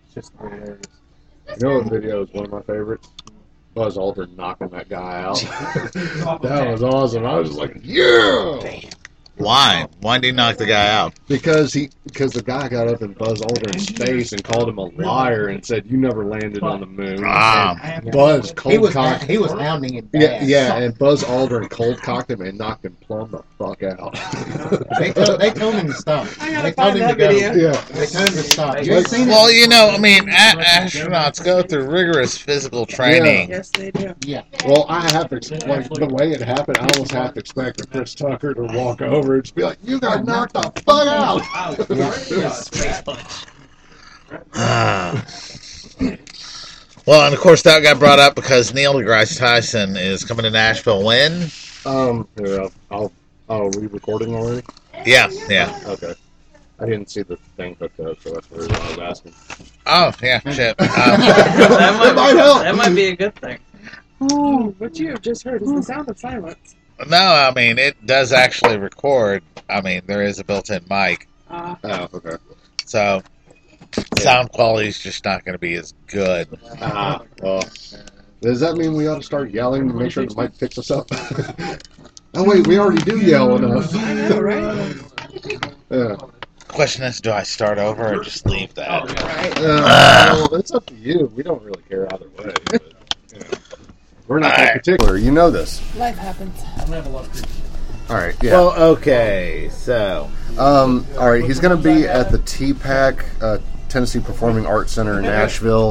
It's just hilarious. You know what video is one of my favorites? Buzz Aldrin knocking that guy out. That was awesome. I was just like, yeah! Why? Why did he knock the guy out? Because the guy got up in Buzz Aldrin's face and called him a liar and said, "You never landed on the moon." And Buzz cold-cocked. He was hounding him. Yeah, and Buzz Aldrin cold-cocked him and knocked him plumb the fuck out. They told him to stop. They told him to go. Yeah. They told him to stop. You ain't seen Well, it? you know, I mean, astronauts go through rigorous physical training. Yes, they do. Yeah. Well, I have to explain the way it happened. I almost have to expect Chris Tucker to walk over and just be like, "You got knocked the fuck out." Well, and of course that got brought up because Neil deGrasse Tyson is coming to Nashville when? Here, are we recording already? Yeah. Okay. I didn't see the thing hooked up, so that's what I was asking. Oh, yeah, shit. That might be a good thing. Oh, what you have just heard is the sound of silence. No, I mean, it does actually record. I mean, there is a built-in mic. Oh, okay. So, sound quality is just not going to be as good. Well, does that mean we ought to start yelling to make sure the mic picks us up? Oh, wait, we already do yell enough. I know, right? Yeah. Question is, do I start over or just leave that? Well, it's up to you. We don't really care either way. But, you know, we're not that particular. You know this. Life happens. All right, yeah. Well, okay, so... All right, he's going to be at the TPAC, Tennessee Performing Arts Center in Nashville,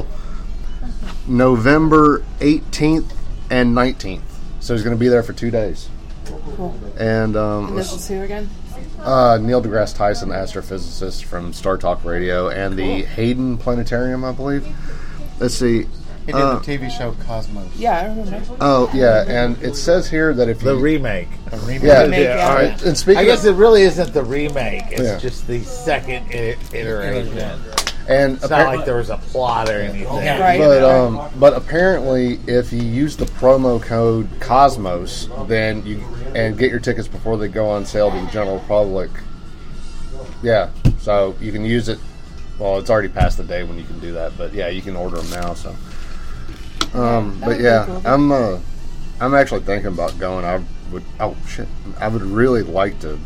November 18th and 19th. So he's going to be there for 2 days. Cool. And This is who again? Neil deGrasse Tyson, astrophysicist from Star Talk Radio, and the Hayden Planetarium, I believe. Let's see. He did the TV show Cosmos. Yeah, I remember. Oh, yeah, and it says here that if you... The remake. Yeah, yeah. all right. And speaking I guess it really isn't the remake. It's Yeah. just the second iteration. and It's not like there was a plot or anything. Right. But apparently, if you use the promo code Cosmos, then you get your tickets before they go on sale to the general public. Yeah, so you can use it. Well, it's already past the day when you can do that, but yeah, you can order them now. So, but yeah, I'm actually thinking about going. I would really like to,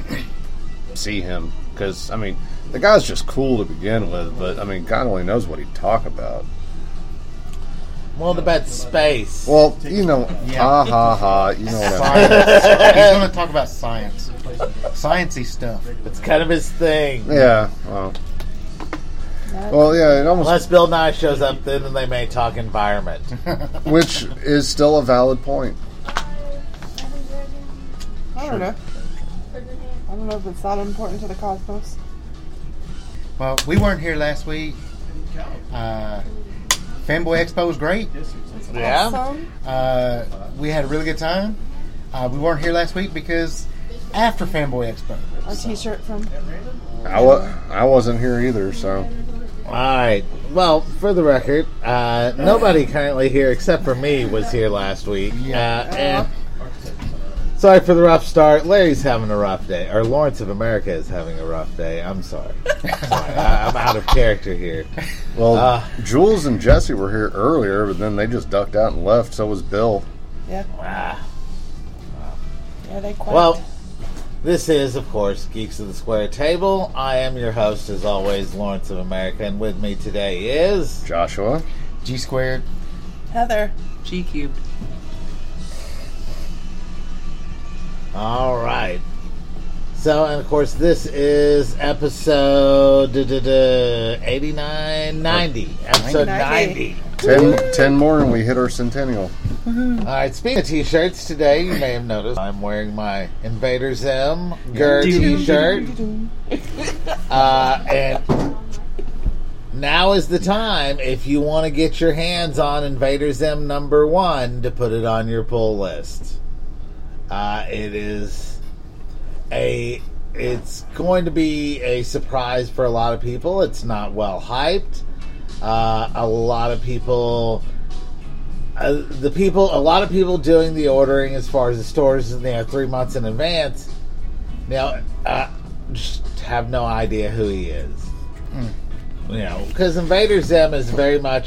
see him because I mean, the guy's just cool to begin with, but I mean, God only knows what he'd talk about. Well, about space. Well, you know, ha ha ha, you know what I mean. He's going to talk about science. Sciencey stuff. It's kind of his thing. Yeah, well, yeah, it almost, Unless Bill Nye shows up, then they may talk environment. which is still a valid point. I don't know. I don't know if it's that important to the cosmos. Well, we weren't here last week. Fanboy Expo was great. Yeah. Awesome. We had a really good time. We weren't here last week because after Fanboy Expo. A t-shirt from... I wasn't here either, so. All right. Well, for the record, nobody currently here except for me was here last week. And sorry for the rough start. Larry's having a rough day. Or Lawrence of America is having a rough day. I'm sorry. I'm out of character here. Well, Jules and Jesse were here earlier, but then they just ducked out and left. So was Bill. Yeah. Yeah, they quit. Well, this is, of course, Geeks of the Square Table. I am your host, as always, Lawrence of America, and with me today is... Joshua. G squared. Heather. G cubed. All right. So, and of course, this is episode 89, 90. Episode 90. 10 more and we hit our centennial. All right, speaking of t-shirts, today you may have noticed I'm wearing my Invader Zim GER t-shirt. And now is the time if you want to get your hands on Invader Zim number 1 to put it on your pull list. It's going to be a surprise for a lot of people. It's not well hyped. A lot of people doing the ordering as far as the stores, 3 months in advance. Now, just have no idea who he is. because Invader Zim is very much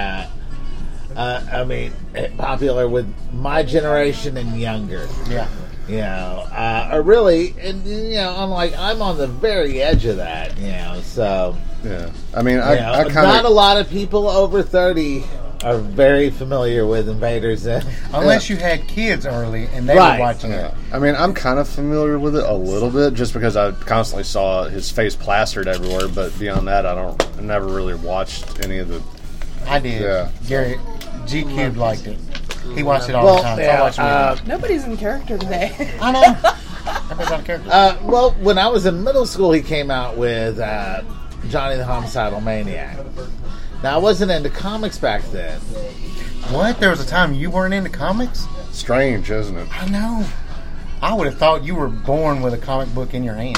popular with my generation and younger. Yeah. Or really, and I'm on the very edge of that. So yeah. I mean, I kind of not a lot of people over 30 are very familiar with Invader Zim. Unless you had kids early and they were watching it. I mean, I'm kind of familiar with it a little bit just because I constantly saw his face plastered everywhere. But beyond that, I never really watched any of the. I did. Yeah. Gary G Cube liked it. He watched it all the time. So I watched it. Nobody's in character today. I know. Everybody's out of character. Well, when I was in middle school, he came out with Johnny the Homicidal Maniac. Now, I wasn't into comics back then. What? There was a time you weren't into comics? Strange, isn't it? I know. I would have thought you were born with a comic book in your hand.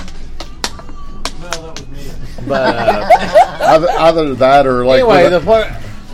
But either that or like. Anyway, the point.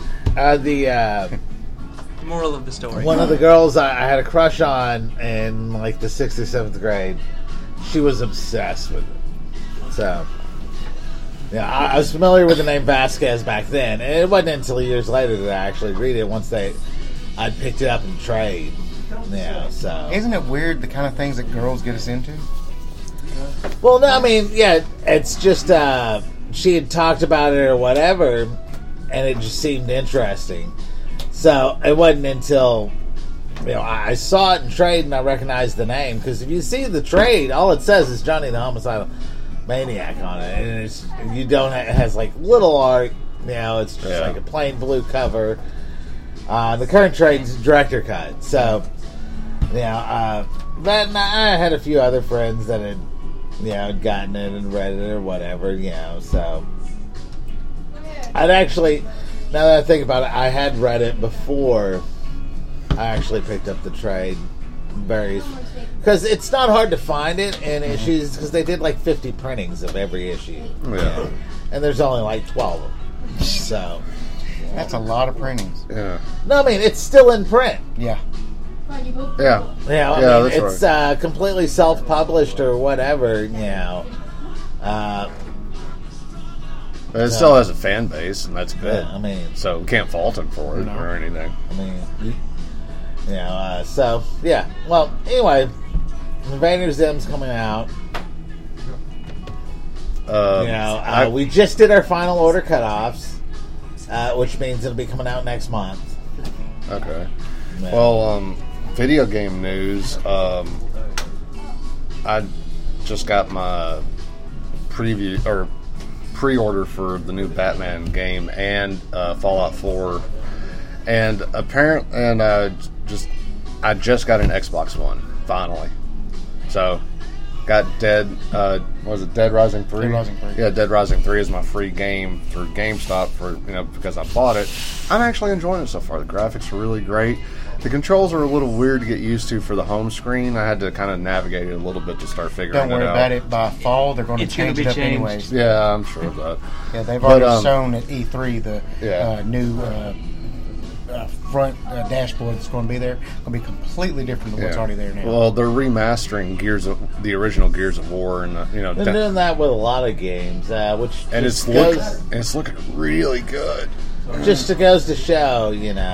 Moral of the story. One of the girls I had a crush on in like the 6th or 7th grade, she was obsessed with it. So, yeah, I was familiar with the name Vasquez back then, and it wasn't until years later that I actually read it once I'd picked it up in trade. Yeah, so. Isn't it weird the kind of things that girls get us into? Well, no, I mean, yeah, it's just she had talked about it or whatever, and it just seemed interesting. So it wasn't until I saw it in trade and I recognized the name, because if you see the trade, all it says is Johnny the Homicidal Maniac on it, and it has like little art. It's just like a plain blue cover. The current trade's director cut. So but I had a few other friends that had gotten it and read it or whatever. So I'd actually. Now that I think about it, I had read it before I actually picked up the trade. Because it's not hard to find it in issues, because they did like 50 printings of every issue. Yeah. And there's only like 12 of them. So. That's a lot of printings. Yeah. No, I mean, it's still in print. Yeah. Yeah. It's completely self-published or whatever, It still has a fan base, and that's good. Yeah, so we can't fault him for it or anything. So yeah. Well, anyway, Invader Zim's coming out. We just did our final order cutoffs, which means it'll be coming out next month. Okay. Yeah. Well, video game news. I just got my pre-order for the new Batman game and Fallout 4, and I just got an Xbox One finally. So got Dead Rising 3? Dead Rising 3. Yeah, Dead Rising 3 is my free game through GameStop because I bought it. I'm actually enjoying it so far. The graphics are really great. The controls are a little weird to get used to for the home screen. I had to kind of navigate it a little bit to start figuring it out. Don't worry about it. By fall, they're going to change it up anyways. Yeah, I'm sure of that. Yeah, they've already shown at E3 the new front dashboard that's going to be there. It's going to be completely different than what's already there now. Well, they're remastering the original Gears of War, and they're doing that with a lot of games, it's looking really good. Just goes to show,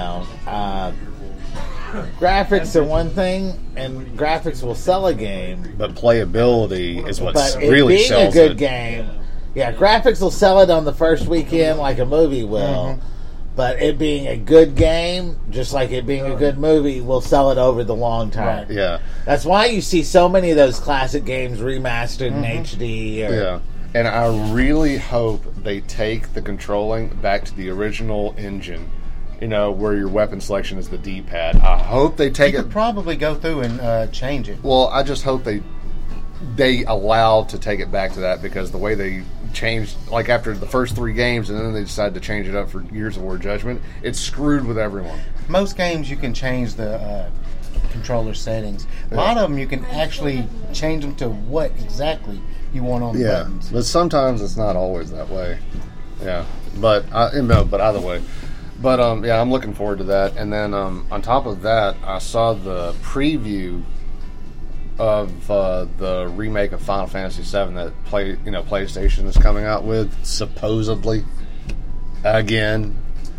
graphics are one thing, and graphics will sell a game. But playability is what really being sells a good it. game. Yeah, graphics will sell it on the first weekend like a movie will. Mm-hmm. But it being a good game, just like it being a good movie, will sell it over the long term. Right. Yeah. That's why you see so many of those classic games remastered in HD. Yeah. And I really hope they take the controlling back to the original engine. Where your weapon selection is the D-pad. I hope they take it. You could probably go through and change it. Well, I just hope they allow to take it back to that, because the way they changed, like after the first 3 games, and then they decided to change it up for Gears of War Judgment, it's screwed with everyone. Most games you can change the controller settings. A lot of them you can actually change them to what exactly you want on the buttons. But sometimes it's not always that way. Yeah, but either way. But I'm looking forward to that. And then on top of that, I saw the preview of the remake of Final Fantasy VII that PlayStation is coming out with, supposedly, again.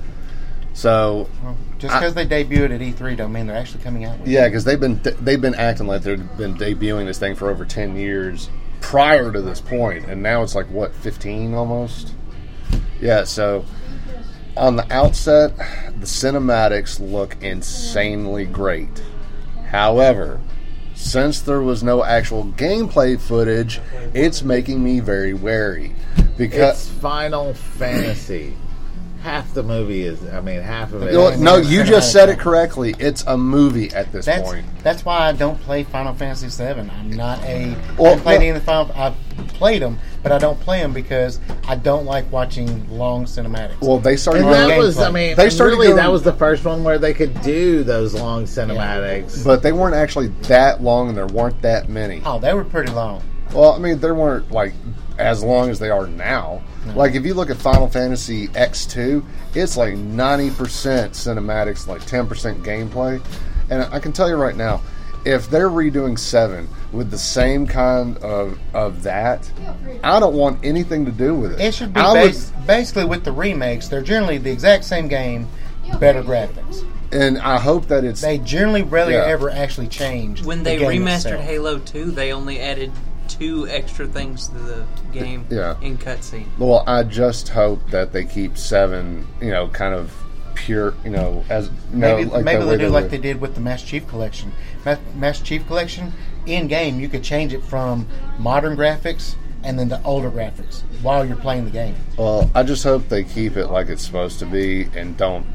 So, well, just because they debuted at E3 don't mean they're actually coming out with it. Yeah, because they've been acting like they've been debuting this thing for over 10 years prior to this point, and now it's like, what, 15 almost? Yeah, so on the outset, the cinematics look insanely great. However, since there was no actual gameplay footage, it's making me very wary. Because it's Final Fantasy. Half the movie is, half of it. No, you just said it correctly. It's a movie at this point. That's why I don't play Final Fantasy VII. I'm not I haven't played any of the Final. I've played them, but I don't play them because I don't like watching long cinematics. Well, they started. And that was, that was the first one where they could do those long cinematics. Yeah. But they weren't actually that long, and there weren't that many. Oh, they were pretty long. Well, they weren't like as long as they are now. No. Like, if you look at Final Fantasy X2, it's like 90% cinematics, like 10% gameplay. And I can tell you right now, if they're redoing 7 with the same kind of that, I don't want anything to do with it. It should be basically with the remakes. They're generally the exact same game, better graphics. And I hope that it's... They generally rarely ever actually change. When they remastered Halo 2, they only added 2 extra things to the game in cutscene. Well, I just hope that they keep 7, kind of pure, as maybe like they'll do like they did with the Master Chief Collection. Master Chief Collection in game, you could change it from modern graphics and then to older graphics while you're playing the game. Well, I just hope they keep it like it's supposed to be and don't.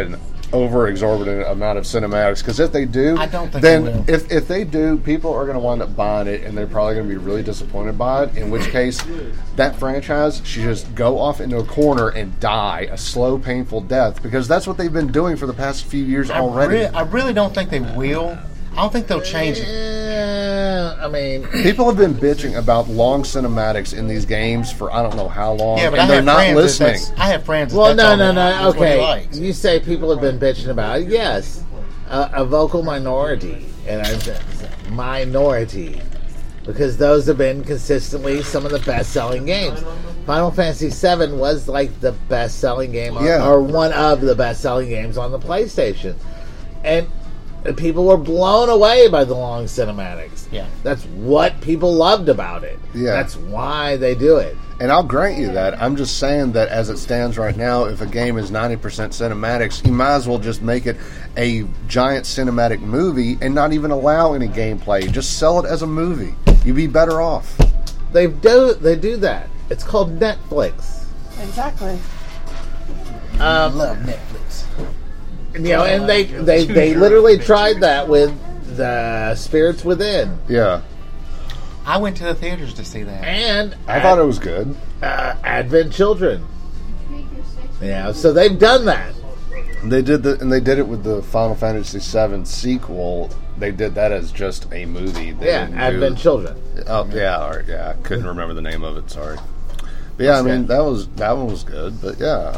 Over exorbitant amount of cinematics, because if they do, I don't think then they will. If they do, people are going to wind up buying it, and they're probably going to be really disappointed by it. In which case, that franchise should just go off into a corner and die a slow, painful death, because that's what they've been doing for the past few years already. I really don't think they will. I don't think they'll change it. People have been bitching about long cinematics in these games for I don't know how long, but and they're not listening. I have friends. Well, no. Okay, you say people have been bitching about it. Yes, a vocal minority, and a minority, because those have been consistently some of the best-selling games. Final Fantasy VII was like the best-selling game, or one of the best-selling games on the PlayStation, and people were blown away by the long cinematics. Yeah. That's what people loved about it. Yeah. That's why they do it. And I'll grant you that. I'm just saying that as it stands right now, if a game is 90% cinematics, you might as well just make it a giant cinematic movie and not even allow any gameplay. Just sell it as a movie. You'd be better off. They do that. It's called Netflix. Exactly. I love Netflix. And they literally tried that with the Spirits Within. Yeah. I went to the theaters to see that. And I thought it was good. Advent Children. Yeah, so they've done that. They did it with the Final Fantasy VII sequel. They did that as just a movie. Advent Children. Oh, yeah, I couldn't remember the name of it, sorry. But yeah, that one was good, but yeah,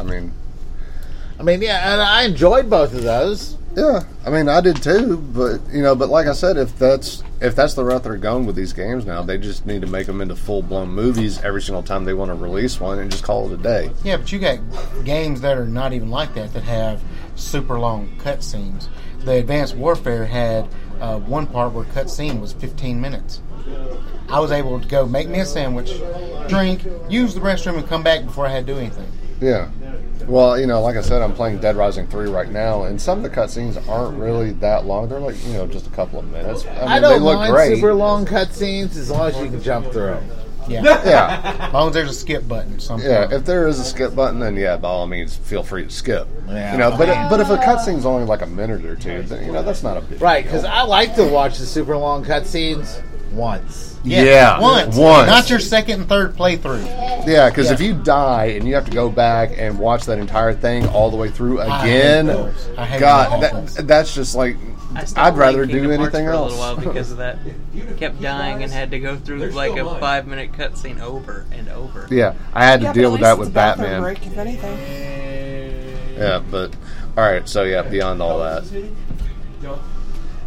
and I enjoyed both of those. Yeah, I did too, but but like I said, if that's the route they're going with these games now, they just need to make them into full-blown movies every single time they want to release one and just call it a day. Yeah, but you got games that are not even like that have super long cutscenes. The Advanced Warfare had one part where cutscene was 15 minutes. I was able to go make me a sandwich, drink, use the restroom, and come back before I had to do anything. Yeah. Well, like I said, I'm playing Dead Rising 3 right now, and some of the cutscenes aren't really that long. They're like, just a couple of minutes. I don't they look mind great. Super long cutscenes as long as you can jump through them. Yeah. As long as there's a skip button. Yeah, if there is a skip button, then by all means, feel free to skip. Yeah. But if a cutscene's only like a minute or two, then that's not a big right, because I like to watch the super long cutscenes once. Yeah, once. Not your second and third playthrough. Yeah, because if you die and you have to go back and watch that entire thing all the way through again, that's just like I'd rather do anything else. For a little while because of that, kept dying and had to go through like a 5-minute cutscene over and over. Yeah, I had to deal with that with Batman. Break, if anything. Yeah, but all right. So beyond all that.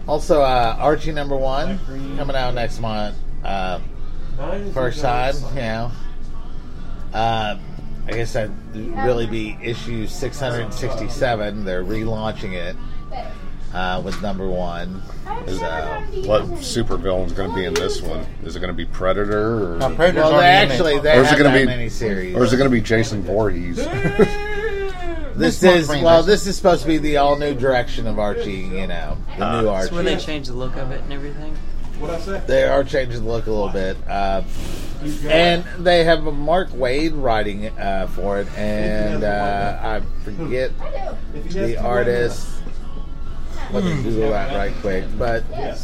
Also, Archie #1 coming out next month. First time, you know. I guess that'd really be issue 667. They're relaunching it with #1. What supervillain's going to be in this one? Is it going to be Predator? Or, Predator's Well, they already in actually it. they Or is it have gonna that be- miniseries. or is it going to be Jason Voorhees? This Mark is Twain, this is supposed to be the all new direction of Archie. You know, the new Archie. That's where they change the look of it and everything. They are changing the look a little bit, and they have Mark Waid writing for it, and I forget the artist. Let me Google that right quick, but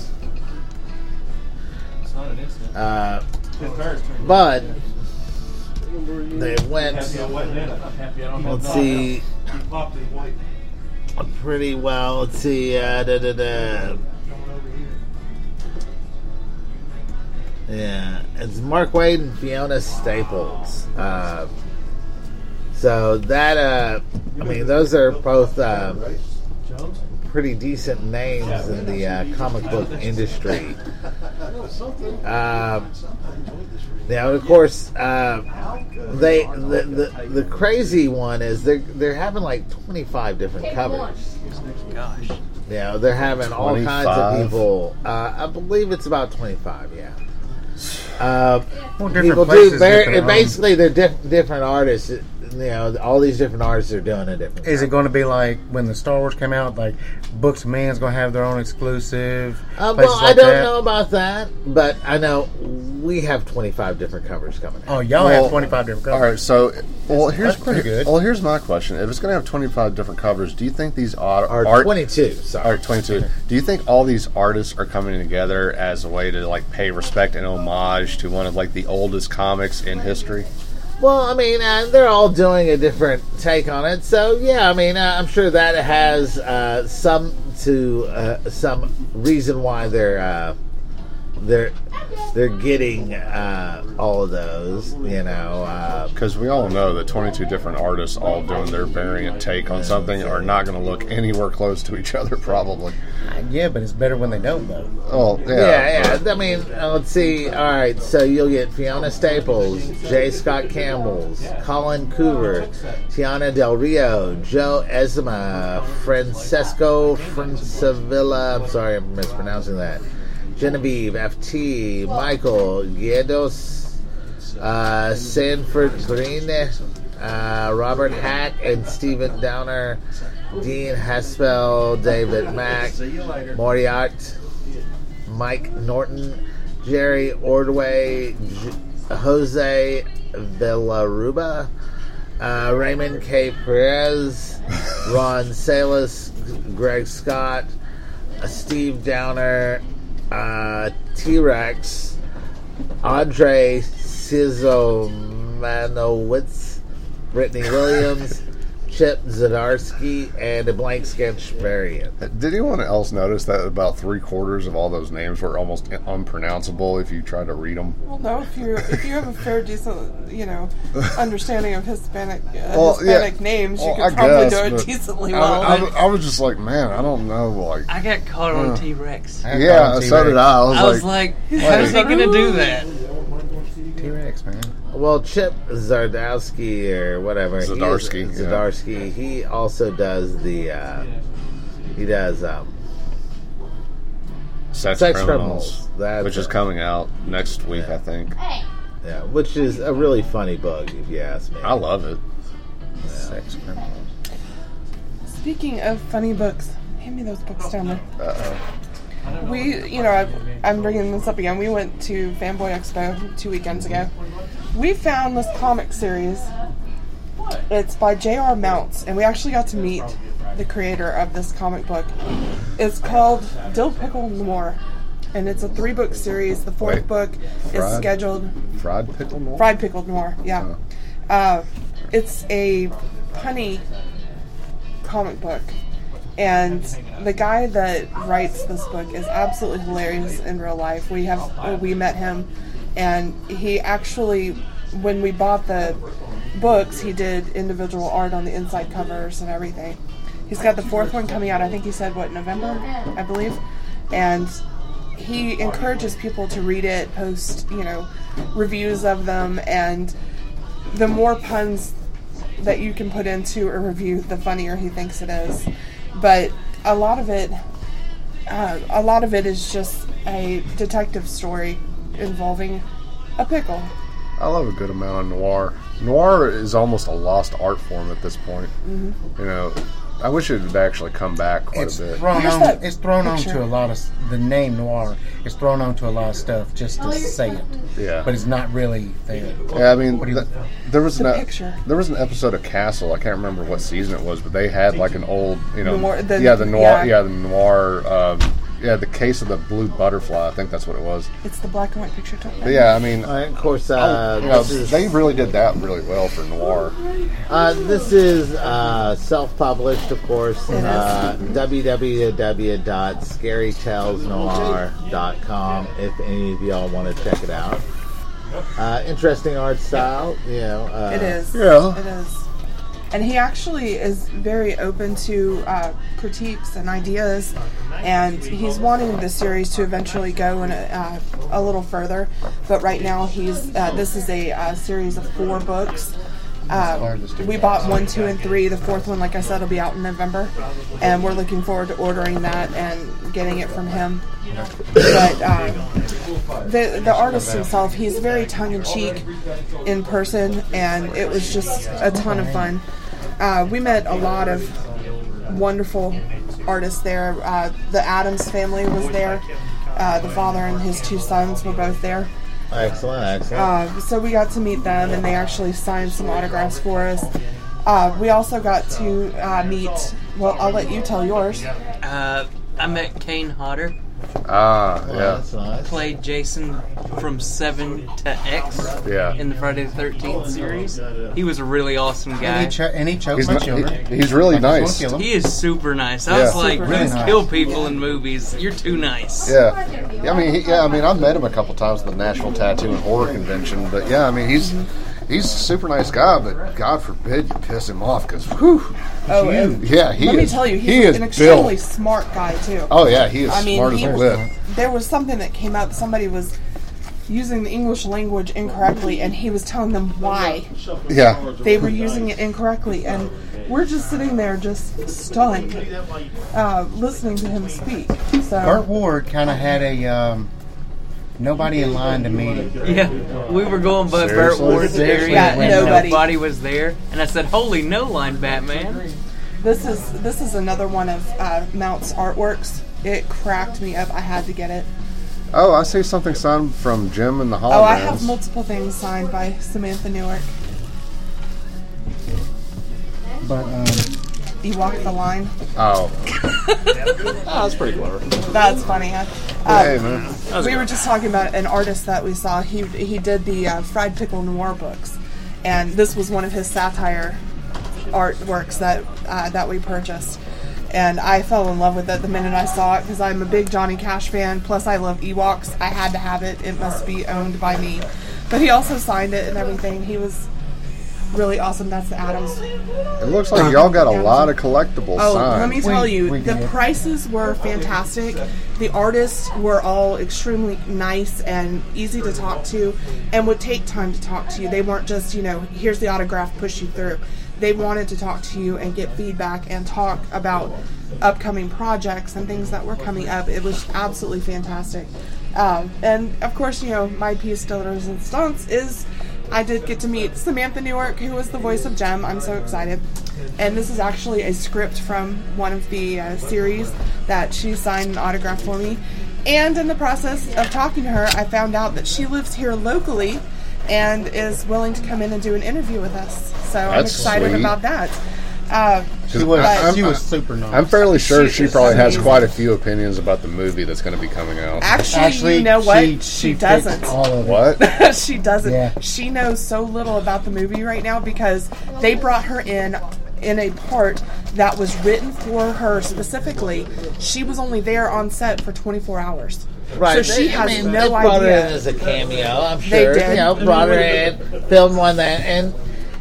they went. Let's see. Pretty well. Let's see. Yeah, it's Mark Waid and Fiona Staples. So that, I mean, those are both pretty decent names in the comic book industry. Now, of course, the crazy one is they're having like 25 different covers. Gosh. Yeah, they're having all kinds of 25? people. I believe it's about 25. Yeah. Different People do. places, different Basically, they're different artists. You know, all these different artists are doing it different. Is it going to be like when the Star Wars came out, like Books of Man's going to have their own exclusive? Well, places I like don't that? know about that, but I know we have 25 different covers coming out. Oh, y'all Well, have 25 different All covers. right, so here's That's pretty good. Well, here's my question: if it's going to have 25 different covers, do you think these Or art 22, sorry. All right, 22. Do you think all these artists are coming together as a way to like pay respect and homage to one of like the oldest comics in history? Well, I mean, they're all doing a different take on it. So, yeah, I mean, I'm sure that has some reason why they're getting all of those, you know. Because we all know that 22 different artists all doing their variant take on something are not going to look anywhere close to each other, probably. Yeah, but it's better when they don't, though. Oh, yeah. Yeah. I mean, let's see. All right, so you'll get Fiona Staples, J. Scott Campbell's, Colin Coover, Tiana Del Rio, Joe Ezma, Francesco Francavilla. I'm sorry, I'm mispronouncing that. Genevieve, FT, Michael, Guedos, Sanford Green, Robert Hack, and Stephen Downer, Dean Haspel, David Mack, Moriarty, Mike Norton, Jerry Ordway, Jose Villaruba, Raymond K. Perez, Ron Salas, Greg Scott, Steve Downer, T-Rex, Andre Sizomanowicz, Brittany Williams, Chip Zdarsky, and a blank sketch variant. Did anyone else notice that about 3/4 of all those names were almost unpronounceable if you try to read them? Well, no, if you have a fair, decent, understanding of Hispanic names, you I could probably guess, do it but decently well. I was just like, man, I don't know, like. I got caught on T-Rex. Yeah, so did I. I was like, how's he gonna do that? T-Rex, man. Well, Chip Zdarsky or whatever. Zdarsky, He also does the. Sex Criminals. That's which is coming out next week, I think. Yeah, which is a really funny book, if you ask me. I love it. Sex criminals. Speaking of funny books, hand me those books down there. Uh-oh. I'm bringing this up again. We went to Fanboy Expo 2 weekends ago. We found this comic series. It's by J.R. Mounts, and we actually got to meet the creator of this comic book. It's called Dill Pickle Noir, and it's a 3-book series. The 4th book is scheduled. Fried Pickle Noir? Fried Pickled Noir, yeah. It's a punny comic book. And the guy that writes this book is absolutely hilarious in real life. We met him, and he actually, when we bought the books, he did individual art on the inside covers and everything. He's got the 4th one coming out, I think he said, November, I believe. and he encourages people to read it, post, reviews of them, and the more puns that you can put into a review, the funnier he thinks it is. But a lot of it is just a detective story involving a pickle. I love a good amount of noir. Noir is almost a lost art form at this point. Mm-hmm. I wish it would actually come back quite a bit. It's thrown on to a lot of the name noir. It's thrown on to a lot of stuff just to say it. Yeah, but it's not really there. Yeah, I mean, there was an episode of Castle. I can't remember what season it was, but they had like an old, the noir. The Case of the Blue Butterfly. I think that's what it was. It's the black and white picture. But yeah, I mean, of course, they really did that really well for noir. This is self-published, of course. www.scarytalesnoir.com. If any of y'all want to check it out. Interesting art style, it is. Yeah, it is. And he actually is very open to critiques and ideas, and he's wanting the series to eventually go in a little further. But right now, this is a series of 4 books. We bought 1, 2, and 3. The 4th one, like I said, will be out in November, and we're looking forward to ordering that and getting it from him. But the artist himself, he's very tongue-in-cheek in person, and it was just a ton of fun. We met a lot of wonderful artists there. The Addams family was there. The father and his 2 sons were both there. Excellent. So we got to meet them, and they actually signed some autographs for us. We also got to meet, well, I'll let you tell yours. I met Kane Hodder. Yeah. That's nice. Played Jason from 7 to X in the Friday the 13th series. He was a really awesome guy. And he choked my children. He's really nice. He is super nice. I was like, really you kill people in movies. You're too nice. Yeah. I mean, I've met him a couple times at the National Tattoo and Horror Convention, but yeah, I mean, he's a super nice guy, but God forbid you piss him off, because whew. Oh, yeah, let me tell you, he's an extremely smart guy too. Oh yeah, he is smart as a whip. There was something that came up. Somebody was using the English language incorrectly, and he was telling them why. Yeah, they were using it incorrectly, and we're just sitting there, just stunned, listening to him speak. So Burt Ward kind of had a nobody in line to meet him. Yeah, we were going by Burt Ward's area, and nobody was there. And I said, "Holy no line, Batman!" This is another one of Mount's artworks. It cracked me up. I had to get it. Oh, I see something signed from Jim and the Holograms. Oh, I have multiple things signed by Samantha Newark. But Ewok the Line. Oh, that's pretty clever. That's funny, huh? Hey, man. We were just talking about an artist that we saw. He did the Fried Pickle Noir books, and this was one of his satire artworks that we purchased. And I fell in love with it the minute I saw it, because I'm a big Johnny Cash fan, plus I love Ewoks. I had to have it. It must be owned by me. But he also signed it and everything. He was really awesome. That's the Addams. It looks like y'all got a lot of collectibles signed. Let me tell you, the prices were fantastic. The artists were all extremely nice and easy to talk to, and would take time to talk to you. They weren't just, here's the autograph, push you through. They wanted to talk to you and get feedback and talk about upcoming projects and things that were coming up. It was absolutely fantastic. And of course, my piece de resistance is I did get to meet Samantha Newark, who was the voice of Jem. I'm so excited. And this is actually a script from one of the series that she signed an autograph for me. And in the process of talking to her, I found out that she lives here locally and is willing to come in and do an interview with us. So I'm excited about that. She was super nice. I'm fairly sure she probably has quite a few opinions about the movie that's going to be coming out. Actually, you know what? She doesn't. All of it. What? She doesn't. Yeah. She knows so little about the movie right now because they brought her in a part that was written for her specifically. She was only there on set for 24 hours. Right. So she has they no brought her idea. in as a cameo, I'm sure. They did. Brought her in, filmed one that, and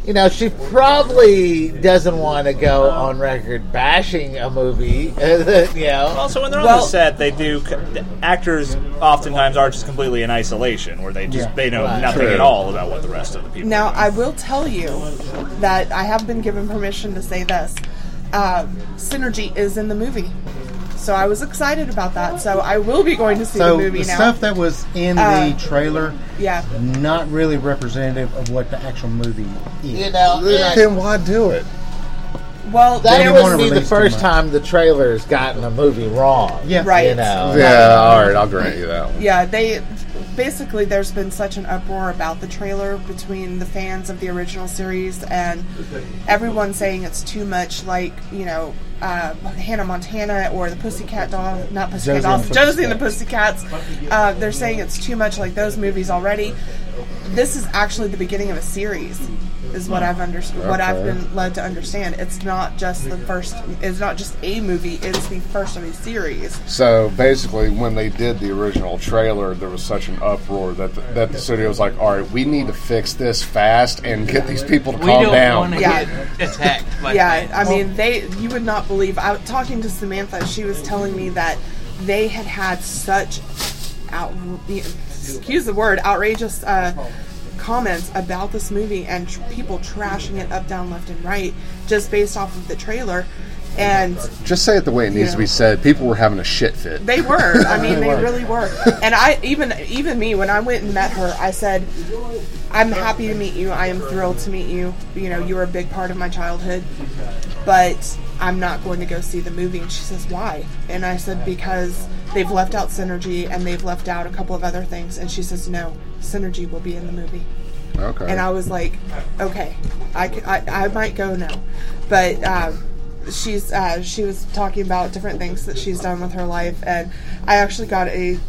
you know, she probably doesn't want to go on record bashing a movie. You know. Also, when they're on the set, the actors oftentimes are just completely in isolation, where they know nothing at all about what the rest of the people. Now, I will tell you that I have been given permission to say this. Synergy is in the movie. So I was excited about that. So I will be going to see the movie now. So the stuff that was in the trailer, not really representative of what the actual movie is. You know, then why do it? Well, that would be the first time the trailer's gotten a movie wrong. Yeah, right. You know. Yeah, all right, I'll grant you that one. Yeah, basically there's been such an uproar about the trailer between the fans of the original series and everyone saying it's too much like, you know, Hannah Montana or the Pussycat Dolls, not Pussycat Dolls, Josie and the Pussycats. They're saying it's too much like those movies already. This is actually the beginning of a series, is what I've what I've been led to understand. It's not just the first. It's not just a movie. It's the first of a series. So basically, when they did the original trailer, there was such an uproar that the studio was like, "All right, we need to fix this fast and get these people to calm down." We don't want to get attacked by fans. I mean, you would not believe. I was talking to Samantha. She was telling me that they had such excuse the word, outrageous comments about this movie and people trashing it up, down, left, and right just based off of the trailer. And just say it the way it needs to be said. People were having a shit fit. They were. I mean, they really were. And I even me, when I went and met her, I said, "I'm happy to meet you. I am thrilled to meet you. You know, you were a big part of my childhood, but I'm not going to go see the movie." And she says, "Why?" And I said, "Because they've left out Synergy and they've left out a couple of other things." And she says, "No, Synergy will be in the movie." Okay. And I was like, "Okay, I might go now," but she was talking about different things that she's done with her life, and I actually got a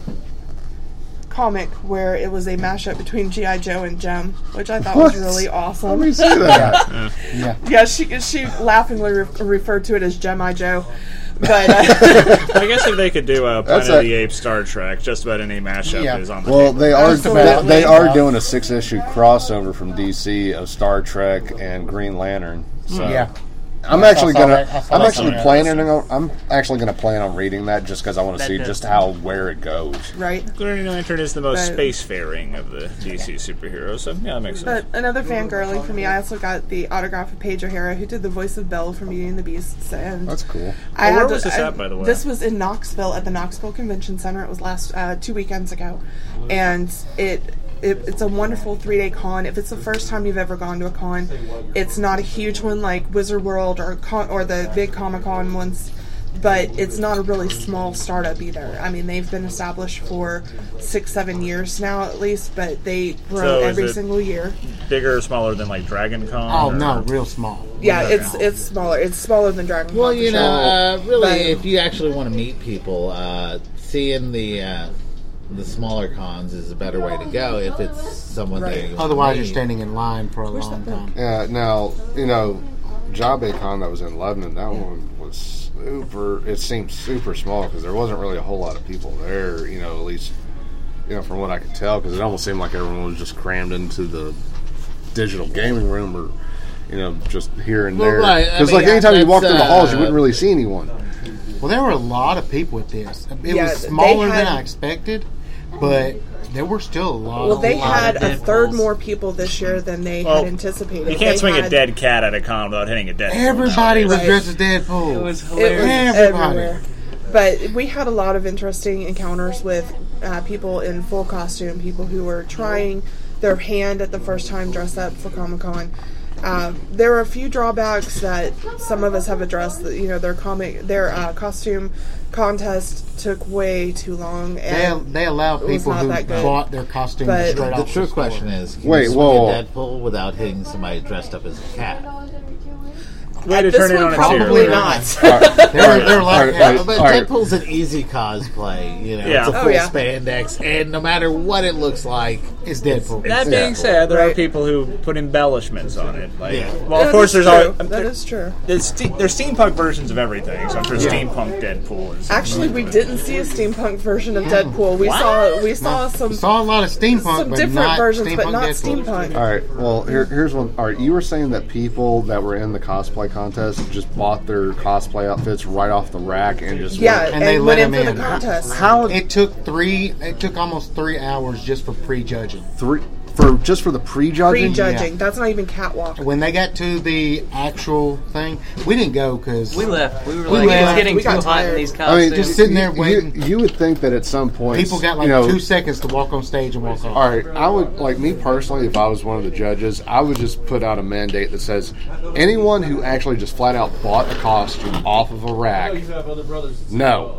comic where it was a mashup between G.I. Joe and Jem, which I thought was really awesome. Let me see that. Yeah, she laughingly referred to it as Gem-I Joe. But I guess if they could do a Planet of the Apes Star Trek, just about any mashup is on the table. They are doing a 6-issue crossover from DC of Star Trek and Green Lantern. So I'm actually gonna plan on reading that just because I want to see just where it goes. Right. Green Lantern is the most spacefaring of the DC superheroes, so yeah, that makes sense. But another fangirling for me, I also got the autograph of Paige O'Hara, who did the voice of Belle from Beauty and the Beast. And that's cool. Where was this at, by the way? This was in Knoxville at the Knoxville Convention Center. It was last 2 weekends ago, and it's a wonderful 3-day con. If it's the first time you've ever gone to a con, it's not a huge one like Wizard World or the big Comic-Con ones, but it's not a really small startup either. I mean, they've been established for 6-7 years now at least, but they grow every single year. Bigger or smaller than like Dragon Con? Oh, no, real small. Yeah, it's smaller. It's smaller than Dragon Con. Well, you know, really, if you actually want to meet people, seeing the smaller cons is a better way to go if it's someone that otherwise you're standing in line for a long time. Yeah, now, you know, JobACon that was in Lebanon, that one was it seemed super small because there wasn't really a whole lot of people there, you know, at least, you know, from what I could tell, because it almost seemed like everyone was just crammed into the digital gaming room or, you know, just here and there. Because anytime you walk through the halls, you wouldn't really see anyone. Well, there were a lot of people at this. It was smaller than I expected, but there were still a lot. Well, they had a third more people this year than they had anticipated. You can't swing a dead cat at a con without hitting a Deadpool. Everybody was dressed as Deadpool. It was hilarious. Everywhere. But we had a lot of interesting encounters with people in full costume, people who were trying their hand at the first time dressed up for Comic-Con. There were a few drawbacks that some of us have addressed. You know, their costume contest took way too long. And they allowed people who bought their costumes straight off. The true question is, can you swing a Deadpool without hitting somebody dressed up as a cat? way to This turn it one on its probably ear. not. They're like, But Deadpool's an easy cosplay. You know, Yeah. it's a Oh, full yeah. spandex, and no matter what it looks like, it's Deadpool. That being Yeah. said, there are Right. people who put embellishments on it. Like, Yeah. well, of That course, is there's true. all That is true. there's steampunk versions of everything. So I'm sure steampunk Deadpool is. Actually, we didn't see a steampunk version of Deadpool. We saw some Saw a lot of steampunk, some but different not versions, but steampunk not Deadpool. steampunk. All right. Well, here's one. All right. You were saying that people that were in the cosplay contest just bought their cosplay outfits right off the rack and just Yeah, went. And they let went in him for in. the contest. How It took almost 3 hours just for prejudging. for the prejudging? Prejudging. That's not even catwalk. When they got to the actual thing, we didn't go because We left. We were We like, left. it's getting We too got hot in tired. these I costumes. mean, just sitting there waiting. You would think that at some point people got like 2 seconds to walk on stage and walk off. All right, I would like me personally. If I was one of the judges, I would just put out a mandate that says anyone who actually just flat out bought a costume off of a rack. No,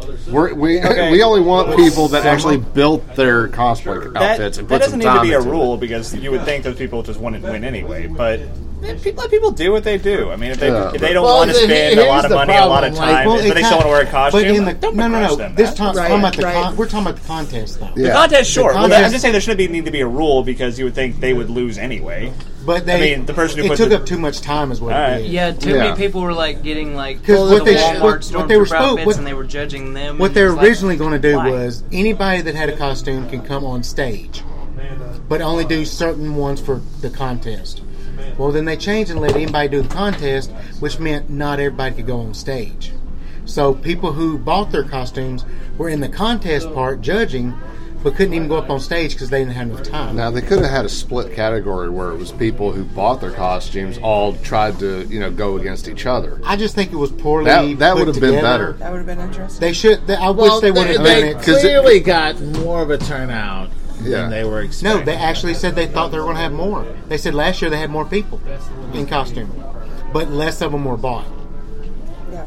we only want people that actually built their cosplay outfits and that put some doesn't need to time be a into it. rule because you would think those people just wouldn't win anyway. But let people do what they do. I mean, if they don't Well, want to spend a lot of money, a lot of time, but they still want to wear a costume. But in the don't no. begrudge them This that. time, Right, talking about the right. we're talking about the contest though. Yeah. The contest, sure. The Well, contest- I'm just saying there shouldn't need to be a rule because you would think they would lose anyway. But they, I mean, the person who it put took the- up too much time, is what All it right. did. yeah, too Yeah. many people were like getting like 'Cause the what they- Walmart what they were stormtrooper supposed- outfits, what- and they were judging them. What and they it were was like, originally going to do why? was anybody that had a costume can come on stage, but only do certain ones for the contest. Well, then they changed and let anybody do the contest, which meant not everybody could go on stage. So people who bought their costumes were in the contest part judging, but couldn't even go up on stage because they didn't have enough time. Now they could have had a split category where it was people who bought their costumes all tried to go against each other. I just think it was poorly That put would have been together. better. That would have been interesting. They should. I wish they would have done they it. clearly got more of a turnout Yeah. than they were No, expecting. they actually said they thought they were going to have more. They said last year they had more people in costume, but less of them were bought. Yeah.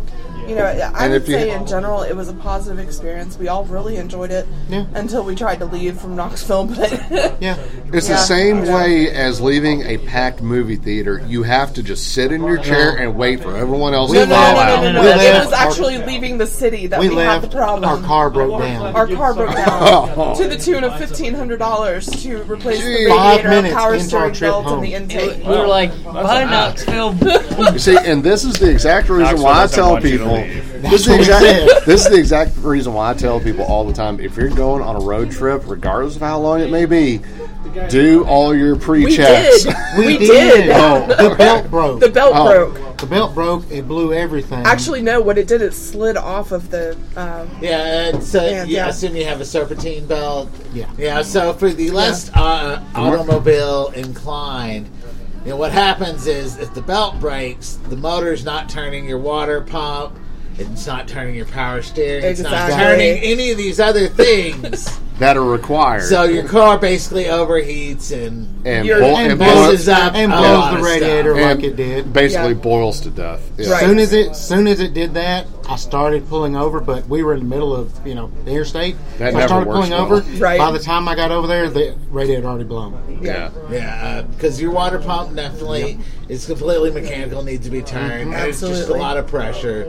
I And would if you- say in general it was a positive experience. We all really enjoyed it Yeah. until we tried to leave from Knoxville. But Yeah. It's Yeah. the same way as leaving a packed movie theater. You have to just sit in your chair and wait for everyone else We to no, fall no, out. no, no, no, We no. It left was our- actually leaving the city that We we had the left. problem. Our car broke down. Our car broke down to the tune of $1,500 to replace the Jeez. 5 radiator, minutes power into our steering trip belt, home. and the intake. We were like, bye Knoxville. You see, and this is the exact reason Knoxville why I doesn't tell want you to people. leave. This is the exact. This is the exact reason why I tell people all the time. If you're going on a road trip, regardless of how long it may be, do all your We pre-checks. did. We We did. did. Oh, the belt broke. The belt Oh. broke. The belt broke. It blew everything. Actually, no. What it did, it slid off of the. Yeah, so And, yeah, yeah. assume you have a serpentine belt. Yeah. Yeah, so for the less automobile inclined, what happens is if the belt breaks, the motor's not turning your water pump, it's not turning your power steering, it's not Exactly. turning any of these other things. that are required. So your car basically overheats and and, You're- bo- and and messes boils, up and a blows lot the of radiator stuff. like and it did. basically Yeah. boils to death. Yeah. Right. Soon as it did that, I started pulling over, but we were in the middle of the interstate. That So I never started works pulling well. over. Right. By the time I got over there, the radiator had already blown. Yeah. Yeah, because your water pump definitely is completely mechanical, needs to be turned. There's just a Absolutely. lot of pressure.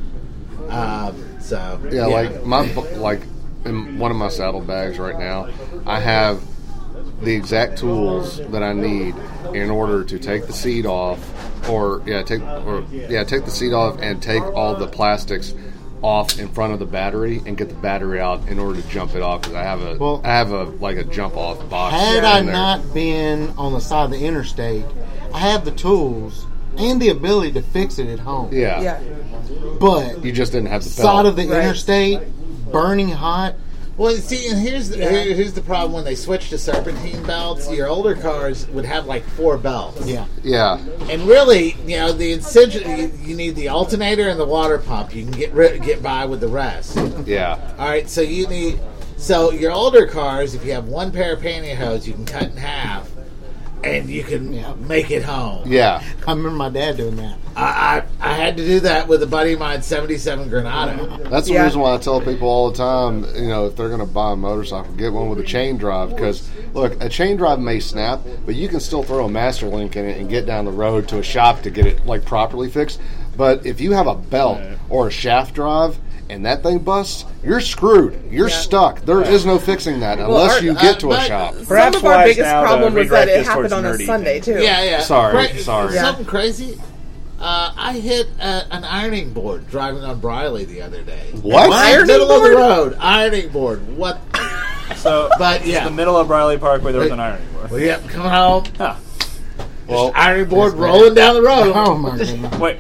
So Yeah, like in one of my saddlebags right now, I have the exact tools that I need in order to take the seat off, take the seat off and take all the plastics off in front of the battery and get the battery out in order to jump it off because I have a jump off box. Had I in there. not been on the side of the interstate, I have the tools and the ability to fix it at home. Yeah. But You just didn't have the belt. side of the Right. interstate, burning hot. Well, see, and here's the problem when they switched to serpentine belts. Your older cars would have like 4 belts. Yeah. Yeah. And really, the essential you need the alternator and the water pump. You can get by with the rest. Yeah. All right, so your older cars, if you have one pair of pantyhose, you can cut in half, and you can make it home. Yeah. I remember my dad doing that. I had to do that with a buddy of mine, 77 Granada. That's the Yeah. reason why I tell people all the time, if they're going to buy a motorcycle, get one with a chain drive because look, a chain drive may snap, but you can still throw a master link in it and get down the road to a shop to get it like properly fixed. But if you have a belt or a shaft drive and that thing busts, you're screwed. You're stuck. There is no fixing that unless you get to a shop. Some of our biggest problem was that it happened on a Sunday, too. Yeah. Sorry. Something crazy? I hit an ironing board driving on Briley the other day. What? Middle of the road. Ironing board. What? So, but it's the middle of Briley Park where there was an ironing board. Well, yep, come home. Huh. Well, ironing board rolling down the road. Oh my goodness! Wait,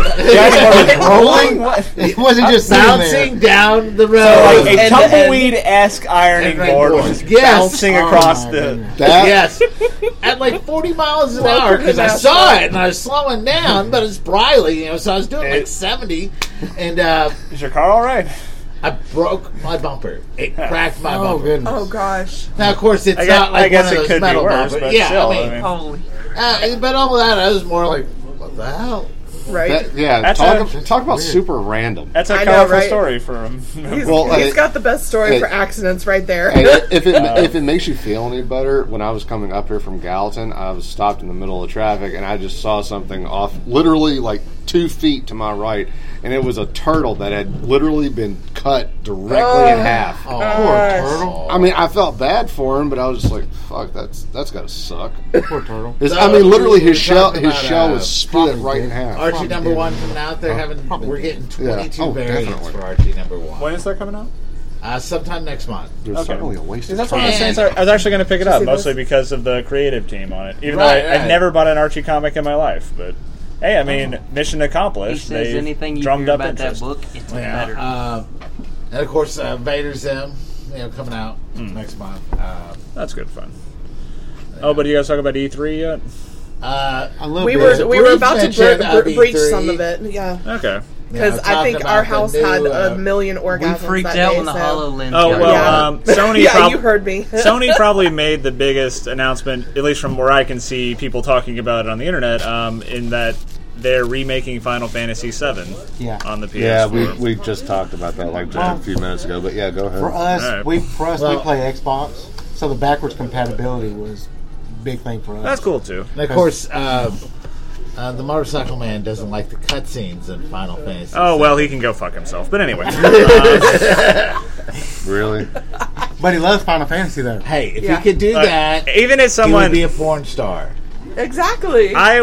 rolling? What? It wasn't just bouncing down the road. So like a tumbleweed-esque ironing board was bouncing across the. Yes, at like 40 miles an hour because I saw it and I was slowing down, but it's Briley, so I was doing like 70. And is your car all right? I broke my bumper. It cracked my bumper. Goodness. Oh gosh! Now, of course, it's not like one of those metal bumpers. But yeah, still, I mean, Holy. but all of that, I was more like, what the hell? Right? Talk about super random. That's a colorful story for him. He's got the best story for accidents right there. If it makes you feel any better, when I was coming up here from Gallatin, I was stopped in the middle of traffic, and I just saw something off, literally like 2 feet to my right, and it was a turtle that had literally been cut directly in half. Oh, poor turtle. I mean, I felt bad for him, but I was just like, "Fuck, that's gotta suck." Poor turtle. I mean, literally, his shell was split right in half. Archie number 1 coming out. We're getting 22 variants definitely. for Archie number 1. When is that coming out? Sometime next month. There's certainly a waste of That's time. one of the things I was actually going to pick it up, mostly because of the creative team on it. Even though I've never bought an Archie comic in my life, but hey, I mean, mission He accomplished. says They anything you drummed hear up about interest. that book, it's better. And of course, Vader Zim, coming out next month. That's good fun. Oh, but you guys talk about E3 yet? We were about to breach some of it, Okay. because I think our house had a million orgasms. We freaked that out day, when the HoloLens. Oh got well, out. Sony. Yeah, you heard me. Sony probably made the biggest announcement, at least from where I can see people talking about it on the internet, in that they're remaking Final Fantasy VII on the PS4. Yeah, we just talked about that like just a few minutes ago. But yeah, go ahead. For us, All right. we play Xbox, so the backwards compatibility was a big thing for us. That's cool too. And of course, the Motorcycle Man doesn't like the cutscenes in Final Fantasy. Oh well, he can go fuck himself. But anyway, Really? But he loves Final Fantasy, though. Hey, if you could do that, even as he someone, would be a porn star. Exactly. I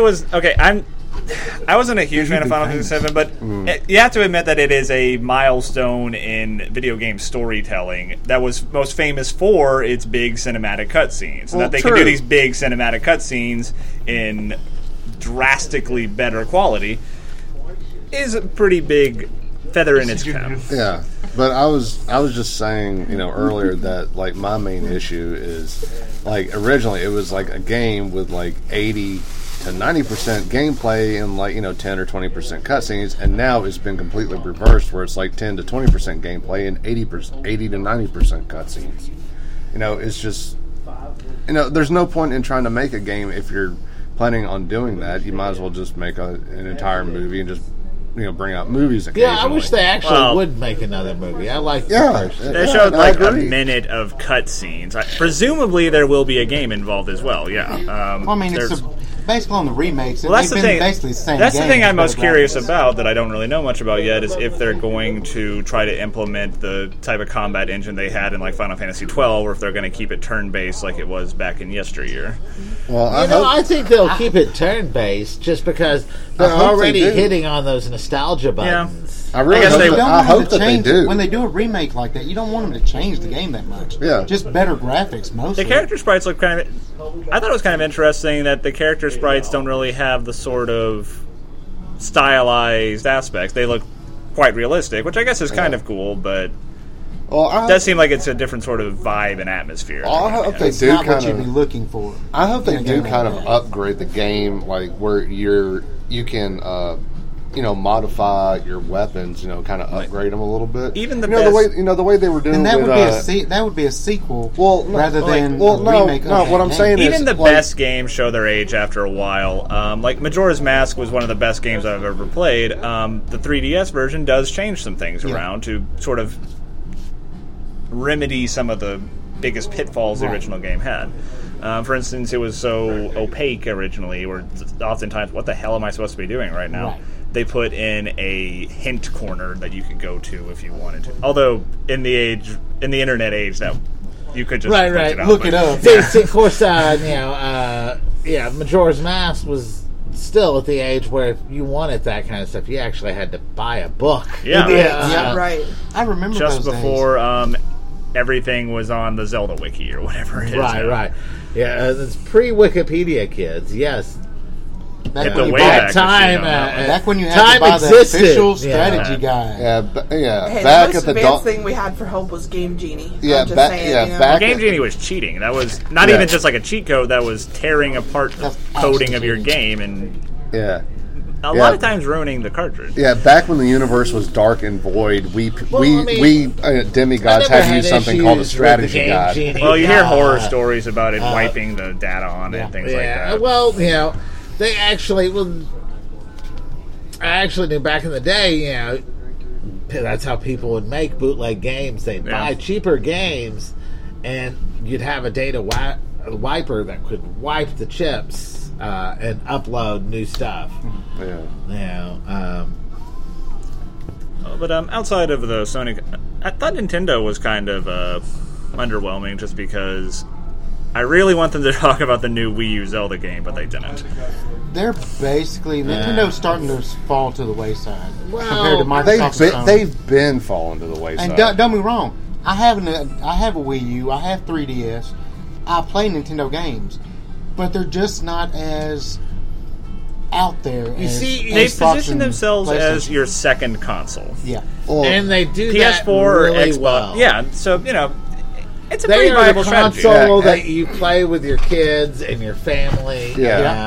wasn't a huge fan of Final Fantasy VII, but you have to admit that it is a milestone in video game storytelling that was most famous for its big cinematic cutscenes. And that they can do these big cinematic cutscenes in drastically better quality is a pretty big feather in its cap. Yeah. But I was just saying, earlier that like my main issue is like originally it was like a game with like 80 to 90% gameplay and like 10 or 20% cutscenes, and now it's been completely reversed where it's like 10 to 20% gameplay and 80 to 90% cutscenes. It's just there's no point in trying to make a game if you're planning on doing that. You might as well just make an entire movie and just bring out movies occasionally. Yeah, I wish they actually would make another movie. I like the first. They showed like a minute of cutscenes. Presumably there will be a game involved as well. Yeah. Well, I mean, it's basically on the remakes. Well, that's the thing. Basically the same that's the thing I'm most curious graphics. about that I don't really know much about yet is if they're going to try to implement the type of combat engine they had in like Final Fantasy XII, or if they're going to keep it turn-based like it was back in yesteryear. Well, I think they'll keep it turn-based just because they're already hitting on those nostalgia buttons. I really guess hope that they do. When they do a remake like that, you don't want them to change the game that much. Yeah. Just better graphics, mostly. The character sprites look kind of... I thought it was kind of interesting that the character sprites don't really have the sort of stylized aspects. They look quite realistic, which I guess is kind of cool, but... It does seem like it's a different sort of vibe and atmosphere. I hope they It's do not what kind you'd be of. looking for. I hope they in a do game kind like of that. upgrade the game, like where you can, modify your weapons. Kind of upgrade them a little bit. Even the the way the way they were doing. And that with, would be a sequel. Well, rather than a no. remake. No, of what that I'm game. saying is Even the like, best games show their age after a while. Like Majora's Mask was one of the best games I've ever played. The 3DS version does change some things around to sort of remedy some of the biggest pitfalls the original game had. For instance, it was so opaque originally, or oftentimes, what the hell am I supposed to be doing right now? Right. They put in a hint corner that you could go to if you wanted to. Although in the internet age, that you could just look it up. See, of course, Majora's Mask was still at the age where if you wanted that kind of stuff, you actually had to buy a book. Yeah, right. I remember just those before everything was on the Zelda Wiki or whatever it is. Right. Yeah, it's pre-Wikipedia, kids. Yes. Back when you had to buy the official strategy guide. Hey, the most advanced thing we had for help was Game Genie. Game Genie was cheating. That was not even just like a cheat code. That was tearing apart the coding of your game and a lot of times ruining the cartridge. Yeah, back when the universe was dark and void, we demigods had to use something called a strategy guide. Genie. Well, you hear horror stories about it wiping the data on it and things like that. Well, they actually I actually knew back in the day, that's how people would make bootleg games. They'd buy cheaper games, and you'd have a data wiper that could wipe the chips and upload new stuff. But outside of the Sony, I thought Nintendo was kind of underwhelming just because I really want them to talk about the new Wii U Zelda game, but they didn't. They're basically Nintendo's starting to fall to the wayside compared to Microsoft. They've been falling to the wayside. And don't get me wrong, I have a Wii U, I have 3DS, I play Nintendo games, but they're just not as out there. They position themselves as your second console. Yeah, and they do PS4 that or really Xbox. well. Yeah, so it's a pretty viable strategy. Console that you play with your kids and your family.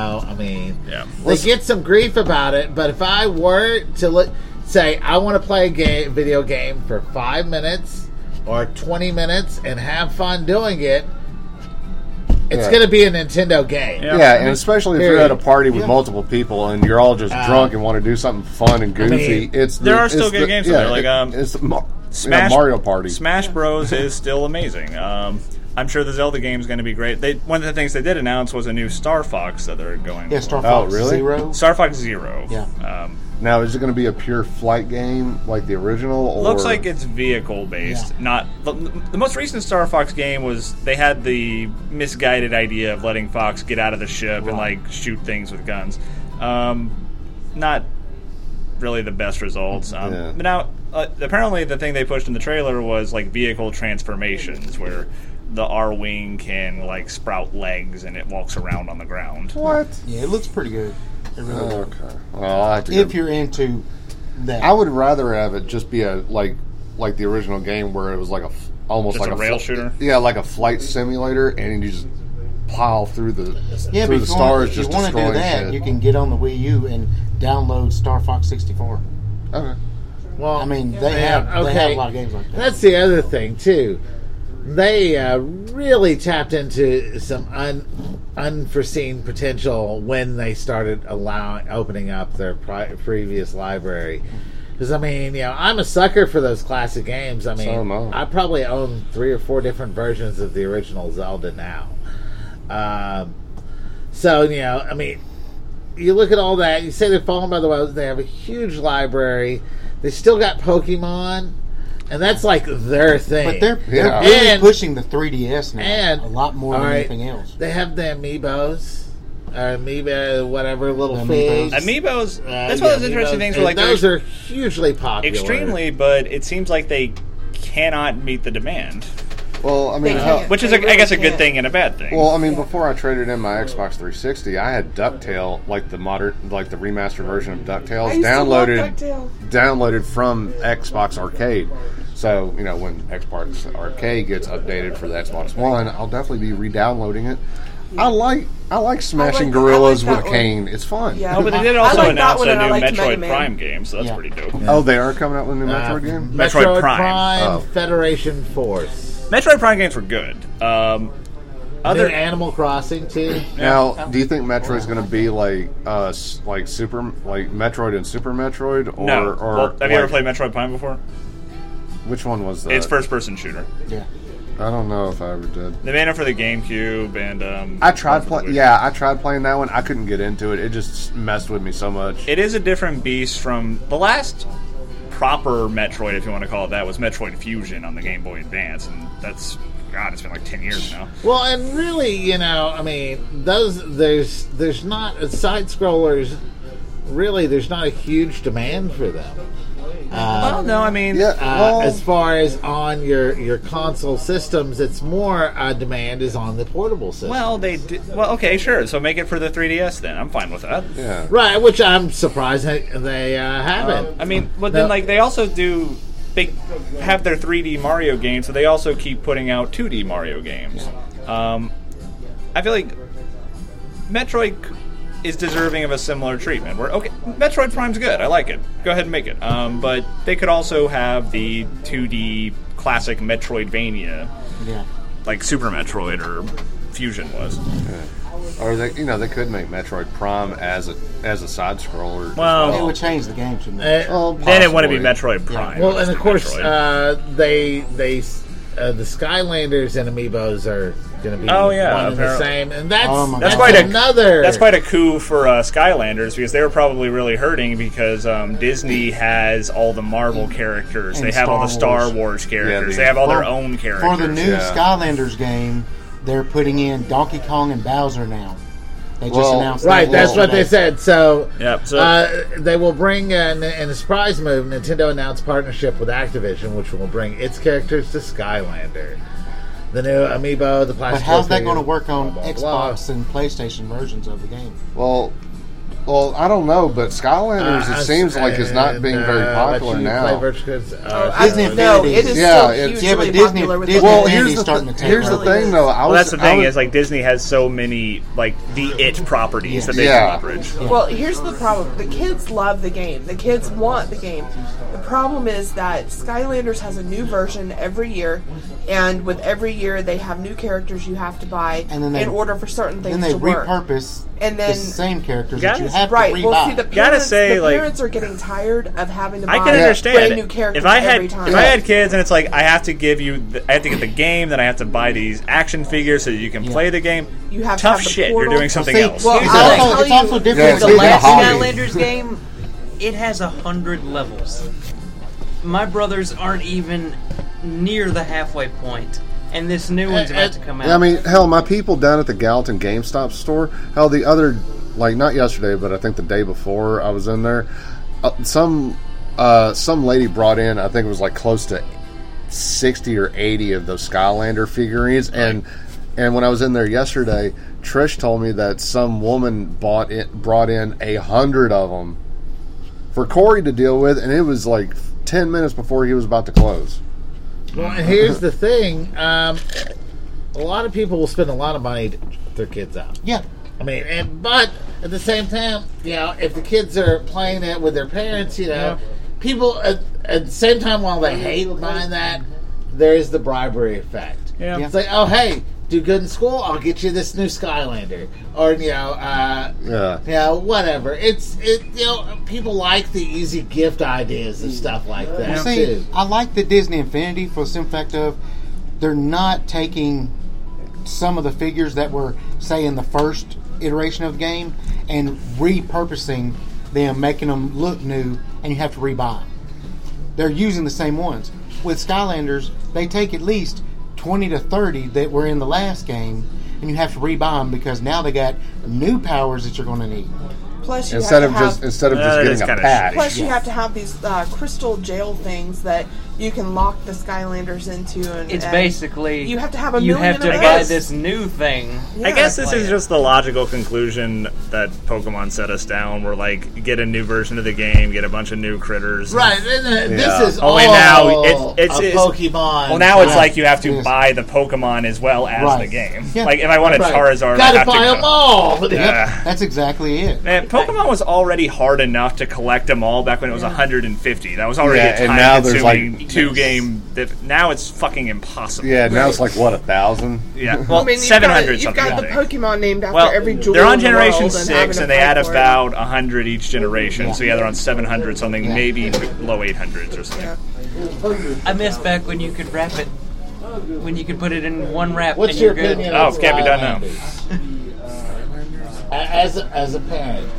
They get some grief about it, but if I were to say I want to play a video game for 5 minutes or 20 minutes and have fun doing it, it's going to be a Nintendo game. And especially if you're at a party with multiple people and you're all just drunk and want to do something fun and goofy. There are still good games in there. Like Mario Party. Smash Bros. Is still amazing. I'm sure the Zelda game is going to be great. One of the things they did announce was a new Star Fox that they're going for. Star Fox Zero? Star Fox Zero. Yeah. Now, is it going to be a pure flight game like the original? Or? Looks like it's vehicle-based. Yeah. Not the most recent Star Fox game was they had the misguided idea of letting Fox get out of the ship and shoot things with guns. Not really the best results. But now, apparently, the thing they pushed in the trailer was vehicle transformations, where the R-Wing can sprout legs and it walks around on the ground. What? Yeah, it looks pretty good. Okay. Well, I'll have to if you're into that, I would rather have it just be a like the original game where it was almost just like a rail shooter. Yeah, like a flight simulator, and you just plow through the stars, just destroying shit. If you want to do that, you can get on the Wii U and download Star Fox 64. Okay. Well, they have a lot of games like that. That's the other thing too. They really tapped into some unforeseen potential when they started opening up their previous library. Because I'm a sucker for those classic games. So am I. I probably own 3 or 4 different versions of the original Zelda now. You look at all that. You say they're falling by the wayside. They have a huge library. They still got Pokemon. And that's their thing. But they're really pushing the 3DS now. And a lot more than anything else. They have the Amiibos. Amoeba, whatever, little figs. Amiibos, that's one of those interesting things where those are hugely popular. Extremely, but it seems like they cannot meet the demand. Well, which is, I guess, a good thing and a bad thing. Well, before I traded in my Xbox 360, I had DuckTale, the the remastered version of DuckTales, downloaded from Xbox Arcade. So, when Xbox Arcade gets updated for the Xbox One, I'll definitely be re-downloading it. I like smashing gorillas with a cane. It's fun. Yeah. But they did also announce a new Metroid Prime game, so that's pretty dope. Yeah. Oh, they are coming out with a new Metroid game? Metroid Prime Federation Force. Metroid Prime games were good. Other Animal Crossing too. Now, do you think Metroid's going to be like Metroid and Super Metroid? No. Have you ever played Metroid Prime before? Which one was that? It's first-person shooter. Yeah. I don't know if I ever did. They made them for the GameCube, and I tried playing that one. I couldn't get into it. It just messed with me so much. It is a different beast from the last proper Metroid, if you want to call it that, was Metroid Fusion on the Game Boy Advance, and that's, God, it's been like 10 years now. Well, and really, you know, I mean, there's not side scrollers. Really, there's not a huge demand for them. Well, no, I mean, as far as on your console systems, it's more demand is on the portable system. Well, well, okay, sure. So make it for the 3DS then. I'm fine with that. Yeah. Right, which I'm surprised they haven't. I mean, but then like they also do. They have their 3D Mario games, so they also keep putting out 2D Mario games. I feel like Metroid is deserving of a similar treatment. Where, okay, Metroid Prime's good. I like it. Go ahead and make it. But they could also have the 2D classic Metroidvania, like Super Metroid or Fusion was. Yeah. Or they could make Metroid Prime as a side scroller. Well, it would change the game to me. Then it wouldn't be Metroid Prime. Well, and of course, the Skylanders and Amiibos are going to be one and the same, and that's quite a coup for Skylanders, because they were probably really hurting because Disney has all the Marvel characters, they have all the Star Wars characters, they have all their own characters. For the new Skylanders game, they're putting in Donkey Kong and Bowser now. They just announced that. Right, that's what they said. So, so they will bring, in a surprise move, Nintendo announced partnership with Activision, which will bring its characters to Skylander. The new Amiibo, the plastic. But how's that going to work on Xbox and PlayStation versions of the game? Well, I don't know, but Skylanders, it seems like it's not being very popular now. Disney Infinity. It is still hugely popular with here's the thing, though. That's the thing is, like, Disney has so many, like, the it properties that they can leverage. Well, here's the problem. The kids love the game. The kids want the game. The problem is that Skylanders has a new version every year, and with every year they have new characters you have to buy in order for certain things to work. Then they repurpose the same characters that you have to right. rebuy. Well, see, the parents are getting tired of having to buy brand new characters every time. If I had kids and it's like I have to give you, I have to get the game, then I have to buy these action figures so that you can play the game. You have tough to have shit. Portal. You're doing something else. Well, it's also different. The last Skylanders game, it has 100 levels. My brothers aren't even near the halfway point. And this new one's about to come out. I mean, hell, my people down at the Gallatin GameStop store, hell, the other, like, not yesterday, but I think the day before I was in there, some lady brought in, I think it was like close to 60 or 80 of those Skylander figurines, and when I was in there yesterday, Trish told me that some woman brought in 100 of them for Corey to deal with, and it was like 10 minutes before he was about to close. Well, here's the thing. A lot of people will spend a lot of money to get their kids out. Yeah. I mean, but at the same time, if the kids are playing it with their parents, people at the same time, while they hate buying that, there is the bribery effect. Yeah. It's like, oh, hey, do good in school, I'll get you this new Skylander, or whatever. It's people like the easy gift ideas and stuff like that. See, I like the Disney Infinity for the simple fact of they're not taking some of the figures that were, say, in the first iteration of the game and repurposing them, making them look new, and you have to rebuy them. They're using the same ones. With Skylanders, they take at least 20 to 30 that were in the last game, and you have to rebuy them because now they got new powers that you're going to need. Plus, you instead have of to just have, instead of just getting a patch. Plus, you have to have these crystal jail things that you can lock the Skylanders into. And it's basically you have to have you have to buy this new thing. Yeah. I guess this is just the logical conclusion that Pokemon set us down. We're like, get a new version of the game, get a bunch of new critters. Right. This is only now it's Pokemon. Well, now it's like you have to buy the Pokemon as well as the game. Yeah. Like if I wanted Charizard, gotta buy them all. That's exactly it. Man, Pokemon was already hard enough to collect them all back when it was 150. That was already a time-consuming two-game. Now it's fucking impossible. Yeah, now it's like what, 1,000? Yeah, well, 700 something. You've got the Pokemon named after every jewel. They're on in the Generation world 6, and they add about 100 each generation. So they're on 700 something, maybe low 800s or something. I miss back when you could wrap it when you can put it in one wrap What's and your you're good. opinion? Oh, on it can't be done now. Skylanders? As a parent.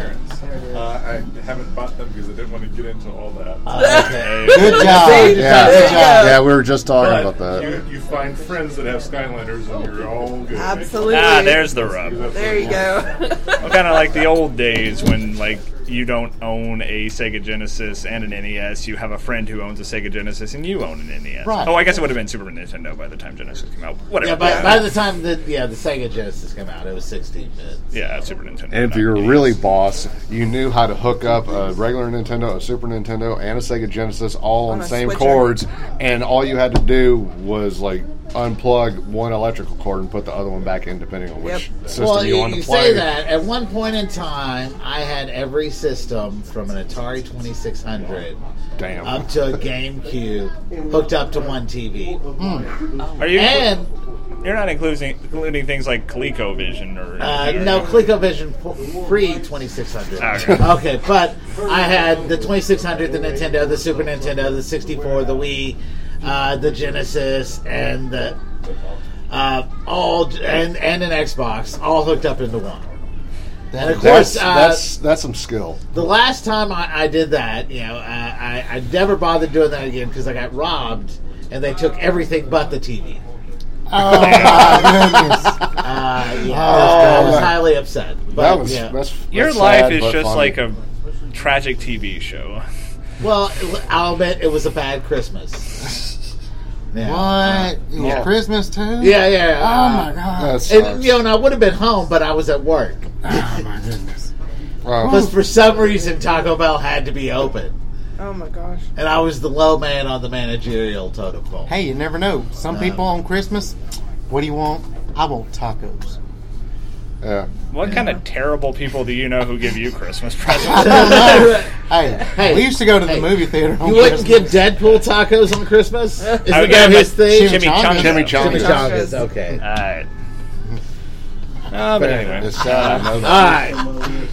I haven't bought them because I didn't want to get into all that. Okay. Good job. See? Yeah, There you go. yeah, we were just talking about But that. you find friends that have Skylanders and you're all good. Absolutely. There's the rub. There you go. Well, kind of like the old days when, like, you don't own a Sega Genesis and an NES. You have a friend who owns a Sega Genesis and you own an NES. Right. Oh, I guess it would have been Super Nintendo by the time Genesis came out. Whatever. Yeah, by the time the Sega Genesis came out, it was 16 bits. Yeah, Super Nintendo. And if you were not really NES. boss, you knew how to hook up a regular Nintendo, a Super Nintendo, and a Sega Genesis all on On the a same switcher. cords, and all you had to do was like unplug one electrical cord and put the other one back in, depending on which system Well, you you wanted to play. say that. At one point in time, I had every system from an Atari 2600 Damn. up to a GameCube hooked up to one TV. Are you? And You're not including things like ColecoVision or no, ColecoVision pre-2600. Okay. Okay, but I had the 2600, the Nintendo, the Super Nintendo, the 64, the Wii, the Genesis, and the all and an Xbox, all hooked up into one. And of course, That's some skill. the last time I did that, I never bothered doing that again because I got robbed and they took everything but the TV. Oh my goodness! I was highly upset. But, That's Your that's life sad, is but just funny. like a tragic TV show. well, I'll admit it was a bad Christmas. Yeah. What? It was Yeah. Christmas too? Yeah. Oh my god! That sucks. And I would have been home, but I was at work Oh my goodness! because for some reason Taco Bell had to be open, Oh my gosh. and I was the low man on the managerial totem pole. Hey, you never know. Some people on Christmas, what do you want? I want tacos. Yeah. What kind of terrible people do you know who give you Christmas I presents? don't know. Hey, Hey, we used to go to the hey, movie theater on You wouldn't Christmas. give Deadpool tacos on Christmas? Isn't I would that give his thing? Chimichanga. Chimichanga. Chimichangas, okay. Alright. But anyway. It's sad. I know All that. right.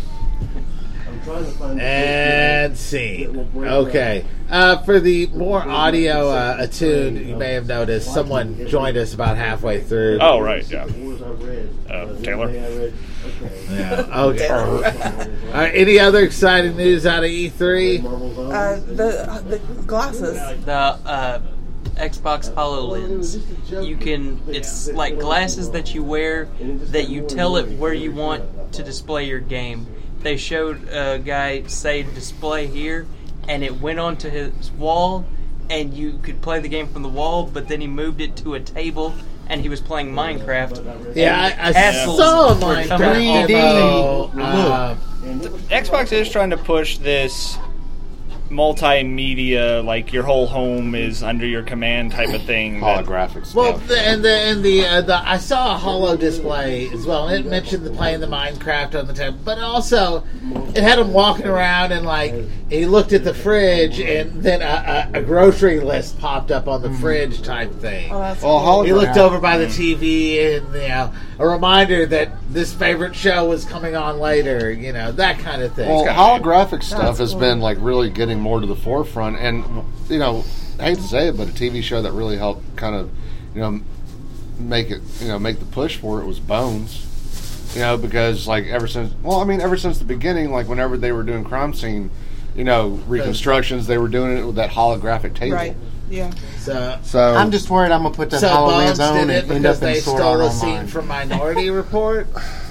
And scene. Okay. For the more audio attuned, you may have noticed someone joined us about halfway through. Oh, right, yeah. Taylor? Yeah. Okay. All right. Any other exciting news out of E3? The glasses. The Xbox HoloLens. It's like glasses that you wear that you tell it where you want to display your game. They showed a guy say display here, and it went onto his wall, and you could play the game from the wall, but then he moved it to a table, and he was playing Minecraft. Yeah, I Castles saw a were Minecraft coming demo. Xbox is trying to push this multimedia, like your whole home is under your command type of thing. Holographic stuff. Well, the I saw a holo display as well. And it mentioned playing the Minecraft on the table, but also it had him walking around and like he looked at the fridge, and then a grocery list popped up on the fridge type thing. Oh, that's Well, cool. He looked over by the TV, and a reminder that this favorite show was coming on later. That kind of thing. Well, holographic stuff has cool. been like really getting more to the forefront, and I hate to say it, but a TV show that really helped kind of make it make the push for it was Bones. Because like ever since the beginning, like whenever they were doing crime scene, reconstructions, they were doing it with that holographic table. Right. Yeah. So I'm just worried I'm gonna put that So HoloLens Bones on did and it end because up in they Sword stole Art a scene Online. from Minority Report.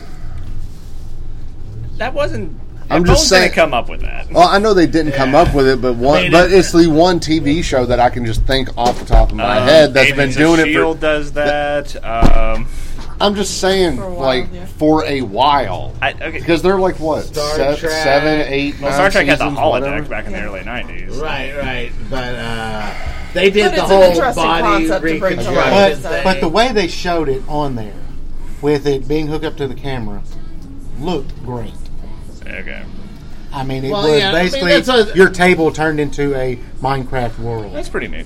That wasn't. I'm Bones just saying. didn't come up with that. Well, I know they didn't come up with it, but it's the one TV show that I can just think off the top of my head that's been Agents doing of it S.H.I.E.L.D. for. does that. I'm just saying, For a while, yeah. for a while, Okay. because they're like what Star Trek. 7, 8, Well, 9 Star Trek had the seasons, holodeck whatever. back in the early 90s. Right. But they did But the it's an whole interesting body concept to bring to life. reconstruction But- thing. But the way they showed it on there, with it being hooked up to the camera, looked great. Okay. I mean, it Well, was yeah, I mean, basically that's what- your table turned into a Minecraft world. That's pretty neat.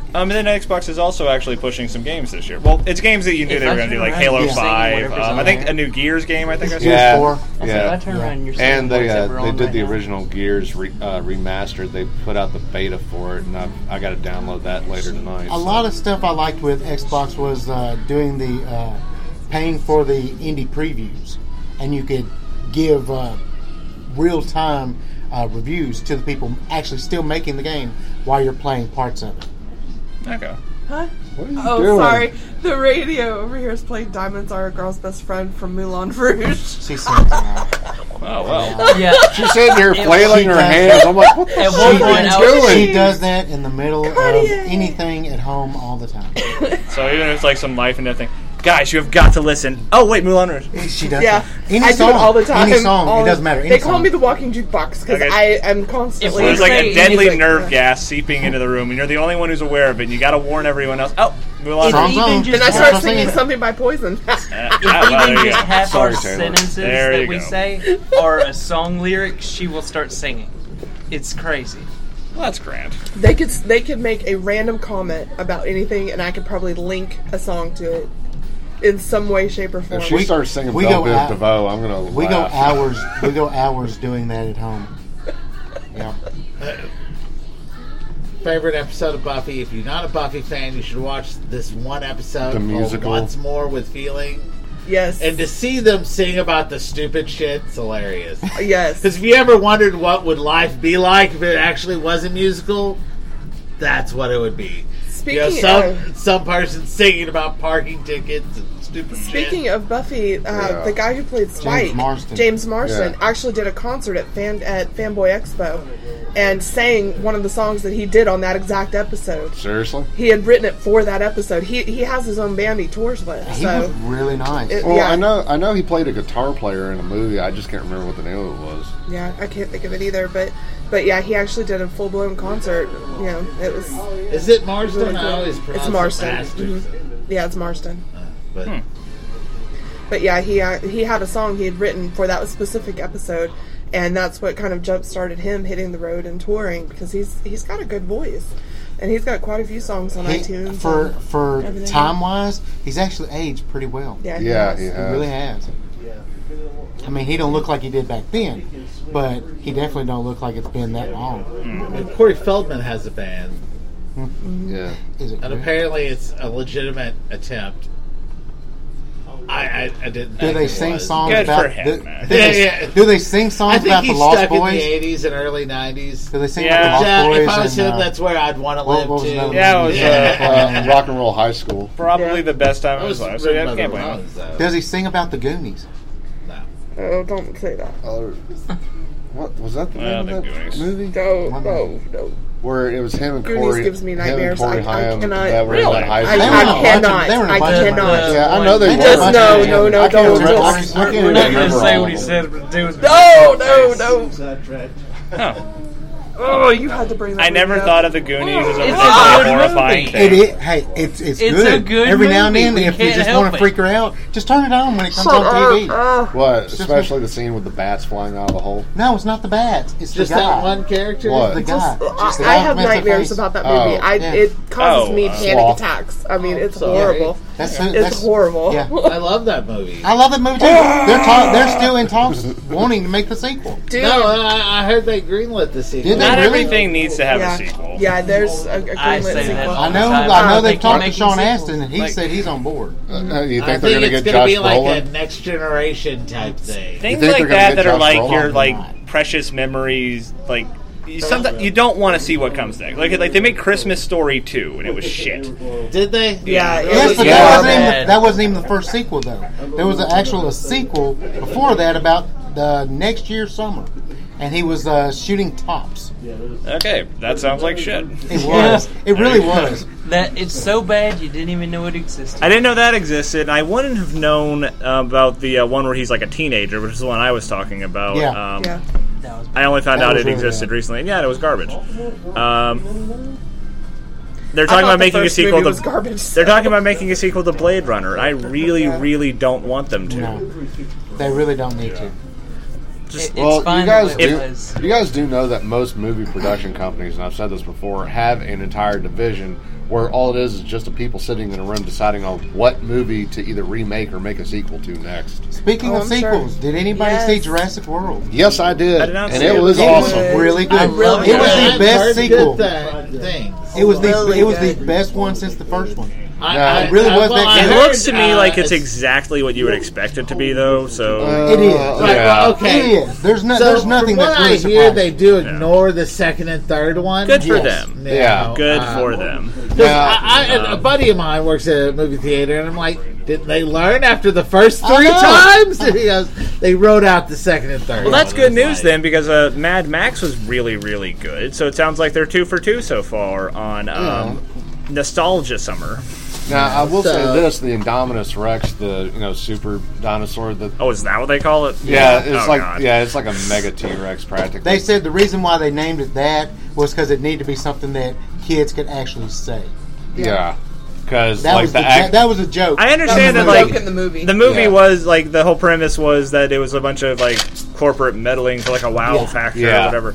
And then Xbox is also actually pushing some games this year. Well, it's games that you knew If they were I going to do, turn like around, Halo you're singing 5. whatever's I on think there. a new Gears game, I think I saw. Yeah, 4. I said, if I yeah. turn around, you're And singing they whatever they on did right the now. original Gears remastered. They put out the beta for it, and I got to download that later tonight. A lot of stuff I liked with Xbox was doing the paying for the indie previews, and you could give real time reviews to the people actually still making the game while you're playing parts of it. Okay. Huh? What are you Oh, doing? sorry. The radio over here is playing Diamonds Are a Girl's Best Friend from Moulin Rouge. She sings that. Oh, well. Yeah. She's sitting here It- flailing she her does hands. that. I'm like, what the At fuck one are point, you I was- doing? She does that in the middle of Cartier. anything at home all the time. So even if it's like some life and death thing. Guys, you have got to listen. Oh, wait, Moulin Rouge. She does Yeah, that. Any I song, do it all the time. Any song, All- it doesn't matter. Any They call song. me the walking jukebox because Okay. I am constantly. If There's like a Say deadly music. nerve gas seeping into the room, and you're the only one who's aware of it, and you got to warn everyone else. Oh, Moulin Song's Rouge. on. even just And I That's start what I'm singing saying. something by Poison. Well, Even there you just go. half Sorry, our Taylor. sentences There that you we go. say or a song lyric, she will start singing. It's crazy. Well, that's grand. they could make a random comment about anything, and I could probably link a song to it in some way, shape, or form. If she starts singing we Belle go Biv out- DeVoe, I'm gonna We go laugh. hours. We go hours doing that at home. Yeah. Favorite episode of Buffy? If you're not a Buffy fan, you should watch this one episode The called musical. Once More with Feeling. Yes. And to see them sing about the stupid shit, it's hilarious. Yes. Because if you ever wondered what would life be like if it actually was a musical, that's what it would be. Speaking some person singing about parking tickets and stupid Speaking shit. of Buffy, the guy who played Spike, James Marsden. Marsden, Yeah. actually did a concert at Fanboy Expo and sang one of the songs that he did on that exact episode. Seriously? He had written it for that episode. He has his own band he tours with. He So was really nice. It- Well, Yeah. I know he played a guitar player in a movie. I just can't remember what the name of it was. yeah, I can't think of it either. But yeah, he actually did a full blown concert. You know, it was Is it Marsden? really I cool. always pronounce It's it Marsden. Marsden. Yeah, it's Marsden. But But yeah, he had a song he had written for that specific episode, and that's what kind of jump started him hitting the road and touring because he's got a good voice, and he's got quite a few songs on iTunes. For everything. time wise, he's actually aged pretty well. yeah, Yeah, has. he He has. really has. I mean, he don't look like he did back then, but he definitely don't look like it's been that long. and Corey Feldman has a band, Yeah. Is it? and really? apparently it's a legitimate attempt. I didn't. Do think they it sing was. songs Good about? for him, man. Do they sing I songs think about he's the Lost stuck Boys? in the '80s and early '90s. Do they sing Yeah. about the Lost Boys? If I was him, and, that's where I'd want to what live was too. another Yeah, it one? was, Rock and Roll High School. Probably Yeah. the best time That of was his life. So written yeah, by I the can't blame him. Ramones, though. Does he sing about the Goonies? Oh, don't say that. What was that? The Well, name of the that Goonies. movie? No. Where it was him and Goonies Corey. gives me him and nightmares. Corey I Haim cannot- that were in Really? that high I school. They were in a bunch of- cannot. they were in a I bunch of them. cannot. Yeah, I know they They were. Just were. no. I can't Don't. remember- I Just- can't We're even not going to remember say all what he of them. said, but do his No. Huh. Oh, you had to bring that. I never movie up. thought of the Goonies as a It's a particularly good horrifying movie. thing. It's It's good. a good Every now and movie. then, We if you can't just help want to it. freak her out, just turn it on when it comes on TV. What? Especially the scene with the bats flying out of the hole. No, it's not the bats. It's Just the guy. that one character. What? The guy. Just the I guy have with the nightmares face. about that movie. Oh, yeah. It causes Oh, me panic Sloth. attacks. I mean, it's Sorry. horrible. That's It's horrible. Yeah. I love that movie. I love that movie too. They're still in talks wanting to make the sequel. Dude. No, I heard they greenlit the sequel. Did they Not really? everything needs to have yeah. a sequel. Yeah, there's a I greenlit say that sequel. all I know. Time. I know They they've keep talked to making Sean sequels. Astin, and he Like- said he's on board. You think I they're think going to it's get going to Josh be like Brolin? a next generation type thing. Things think like they're gonna that get that are Josh like Brolin? your Probably like precious memories. Like sometimes you don't want to see what comes next. Like they made Christmas Story 2 and it was shit. Did they? Yeah, it Yes, was but Yeah. that wasn't even the first sequel though. There was a sequel before that about the next year's summer, and he was shooting tops. Okay, that sounds like shit. It was. It really was. That it's so bad you didn't even know it existed. I didn't know that existed. And I wouldn't have known about the one where he's like a teenager, which is the one I was talking about. Yeah. Yeah. That was I only found That out was it really existed bad. recently, and yeah, it was garbage. They're I talking thought about the making a first sequel movie to. was garbage. They're talking about making a sequel to Blade Runner. I really, really don't want them to. No, they really don't need to. Just Well, it's fine you guys the way do. it was. You guys do know that most movie production companies, and I've said this before, have an entire division where all it is just the people sitting in a room deciding on what movie to either remake or make a sequel to next. Speaking of I'm sequels, sure. did anybody Yes. see Jurassic World? Yes, I did, I did not and see it it. was It awesome. was really good. I love it was it. the best sequel. Things. It was Really it was the good. best one since the first one. It really was that I good. It I looks to me like it's it's exactly what you would expect it to be, though. So It is. Right, Yeah. well, okay. It is. There's So there's nothing from what that's really I hear, surprising. they do ignore the second and third one. good for Yes. them. You Yeah. know, Good for them. 'cause Now, a buddy of mine works at a movie theater, and I'm like, didn't they learn after the first I 3 know. times? And he goes, they wrote out the second and third. Well, that's one. good I was news like, then, because Mad Max was really, really good. So it sounds like they're 2 for 2 so far on Nostalgia Summer. now I will say So- this: the Indominus Rex, the super dinosaur. That Oh, is that what they call it? yeah, it's Oh, like God. it's like a mega T-Rex practically. They said the reason why they named it that was because it needed to be something that kids could actually say. yeah, because That like was the the act. that was a joke. I understand That that, was a like, joke in the movie. the movie Yeah. was, like, the whole premise was that it was a bunch of, like, corporate meddling for, like, a WoW Yeah. factor Yeah. or whatever.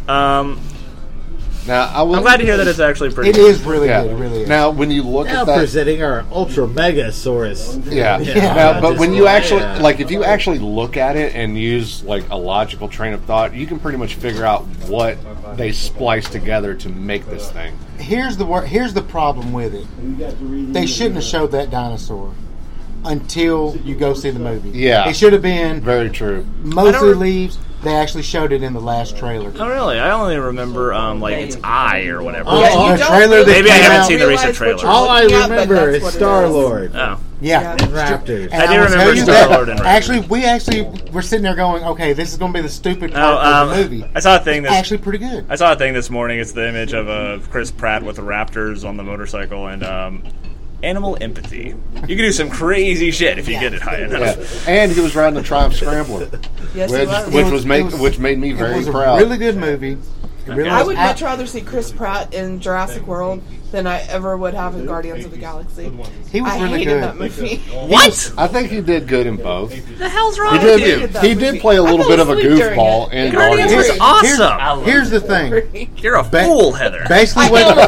Now I will. I'm glad to hear that it's actually pretty It good. is really Yeah. good. It really is. Now when you look Now at that, presenting our Ultra Megasaurus. yeah. Yeah. Now, but Just when you actually yeah. like, if you actually look at it and use like a logical train of thought, you can pretty much figure out what they spliced together to make this thing. Here's the problem with it. They shouldn't have showed that dinosaur until you go see the movie. Yeah. It should have been Very true. mostly leaves. They actually showed it in the last trailer. Oh, really? I only remember, like, its eye or whatever. Oh, Yeah, you the don't trailer really that Maybe I came haven't out- seen the recent realize what trailer. you're All I looking at, but remember that's is what it Star Lord Oh. Yeah. and Raptors. And I do will remember tell you Star-Lord that- and Raptors. Actually, we're sitting there going, okay, this is going to be the stupid part of the movie. I saw a thing that's Actually, pretty good. I saw a thing this morning. It's the image of Chris Pratt with the Raptors on the motorcycle and animal empathy. You can do some crazy shit if you get it high enough. Yeah. And he was riding the Triumph Scrambler, Yes, which, it was. which made me It very was a proud. really good movie. It really I was. would much rather see Chris Pratt in Jurassic World than I ever would have in Guardians of the Galaxy. He was I really hated good. that movie. What? I think he did good in both. the hell's wrong He with did. you? that He movie. did play a I little fell bit of a asleep during goofball it. in Guardians Guardians. was awesome. Here's the thing. You're a Ba- fool, Heather. Basically,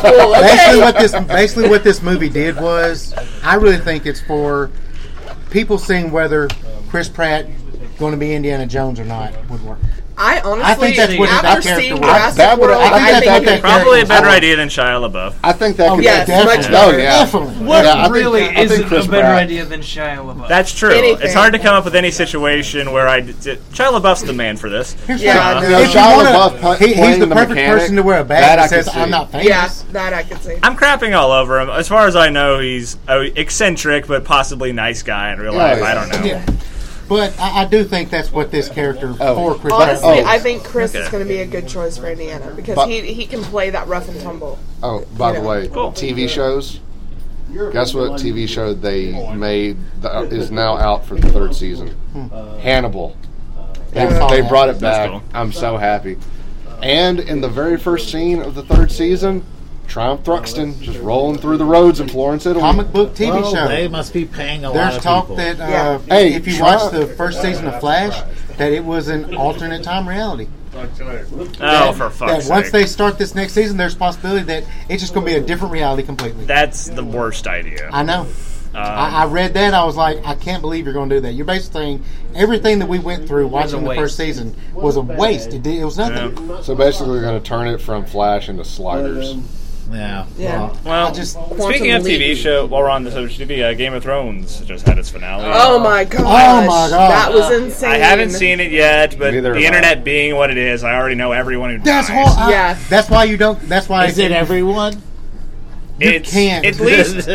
basically what this movie did was, I really think it's for people seeing whether Chris Pratt going to be Indiana Jones or not would work. I honestly, I think that's what that after character seeing was. Jurassic That would- World, I think I that's think what it that would Probably a be better better. idea than Shia LaBeouf. I think that could yes, definitely. much Oh better. yeah, Definitely. What Yeah, I think- really I think is Chris a better Pratt- idea than Shia LaBeouf? That's true. Anything. It's hard to come up with any situation where Shia LaBeouf's the man for this. Here's the Yeah, thing. no, If you Shia wanna- LaBeouf he's playing the the perfect mechanic, person to wear a that badge I that says, could see. "I'm not famous." Yeah, that I could see. I'm crapping all over him. As far as I know, he's eccentric but possibly nice guy in real life. Yeah. I don't know. Yeah. But I do think that's what this character Oh. for Chris Pratt. Honestly, Oh. I think Chris Okay. is going to be a good choice for Indiana because But- he can play that rough and tumble. Oh, by the Yeah. way, Cool. TV shows. Guess what TV show they made that is now out for the 3rd season? Hannibal. They brought it back. cool. I'm so happy. And in the very first scene of the 3rd season, Triumph Thruxton just rolling through the roads in Florence, Italy. Comic book TV Well, show. they must be paying a lot There's of talk people. that Yeah. Hey, if you try- watch the first season of Flash, that it was an alternate time reality. Oh, for fuck's That once sake. they start this next season, there's a possibility that it's just going to be a different reality completely. That's the worst idea. I know. I read that. I was like, I can't believe you're going to do that. You're basically saying everything that we went through watching the waste. first season was a waste. It was nothing. So basically, we're going to turn it from Flash into Sliders. Yeah. Yeah. Well, I just- speaking of TV Leap. show, while we're on the subject of TV, Game of Thrones just had its finale. Oh my gosh. Oh my God. That was insane. I haven't seen it yet, but Neither the have I. internet being what it is, I already know everyone who That's dies. whole. Yeah. That's why you don't. That's why Is it everyone? It's can't. at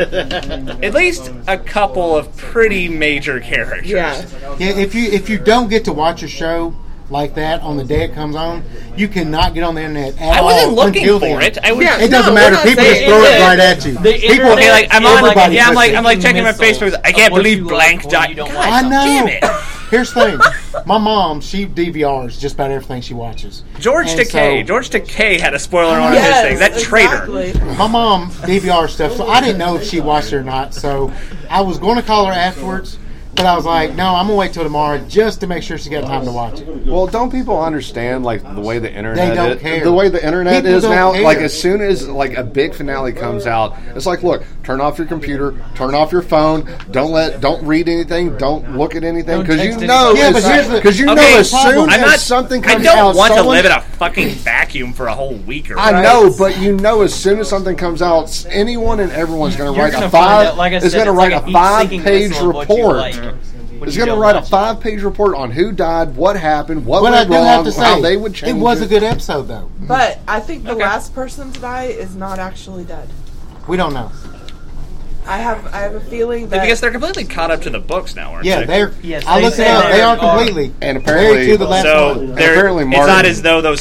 least a couple of pretty major characters. Yeah. Yeah, if you don't get to watch a show like that on the day it comes on, you cannot get on the internet at I wasn't all looking until for then. it. I was. Yeah. It doesn't No, matter. we're not People just saying throw it it. right at you. People, Okay, like I'm on. everybody Yeah, I'm puts like it. checking my Facebook. I can't What believe you blank like, dot. what you don't God like. I know. damn it. Here's the thing. My mom, she DVRs just about everything she watches. George And Takei. so- George Takei had a spoiler on one of his Yes, things. That traitor. exactly. My mom DVR stuff, so I didn't know if she watched it or not. So I was going to call her afterwards, But I was like, no, I'm going to wait till tomorrow just to make sure she got time to watch it. Well, don't people understand like the way the internet They don't is? care. The way the internet People is don't now, care. like as soon as like a big finale comes out, it's like, look, turn off your computer, turn off your phone, don't read anything, don't look at anything, because you know, Yeah, but here's the- because you Okay, know as soon I'm as not, something I comes don't out, want to someone- live in a fucking vacuum for a whole week or I know, but you know, as soon as something comes out, anyone and everyone's going to You're write gonna a find out, like I is said, going to it's write like a a heat-seeking 5-page whistle of what you report. like when It's you going to don't write a watch it. 5-page report on who died, what happened, what But I went do have wrong, to say, how they would change it was a good episode, though. But I think the Okay. last person to die is not actually dead. We don't know. I have a feeling that Because they're completely caught up to the books now, aren't Yeah, they? they're. Yes, I they looked it say up. They they are are. completely. And apparently- Very to the last So one. they're, apparently it's Martin- not as though those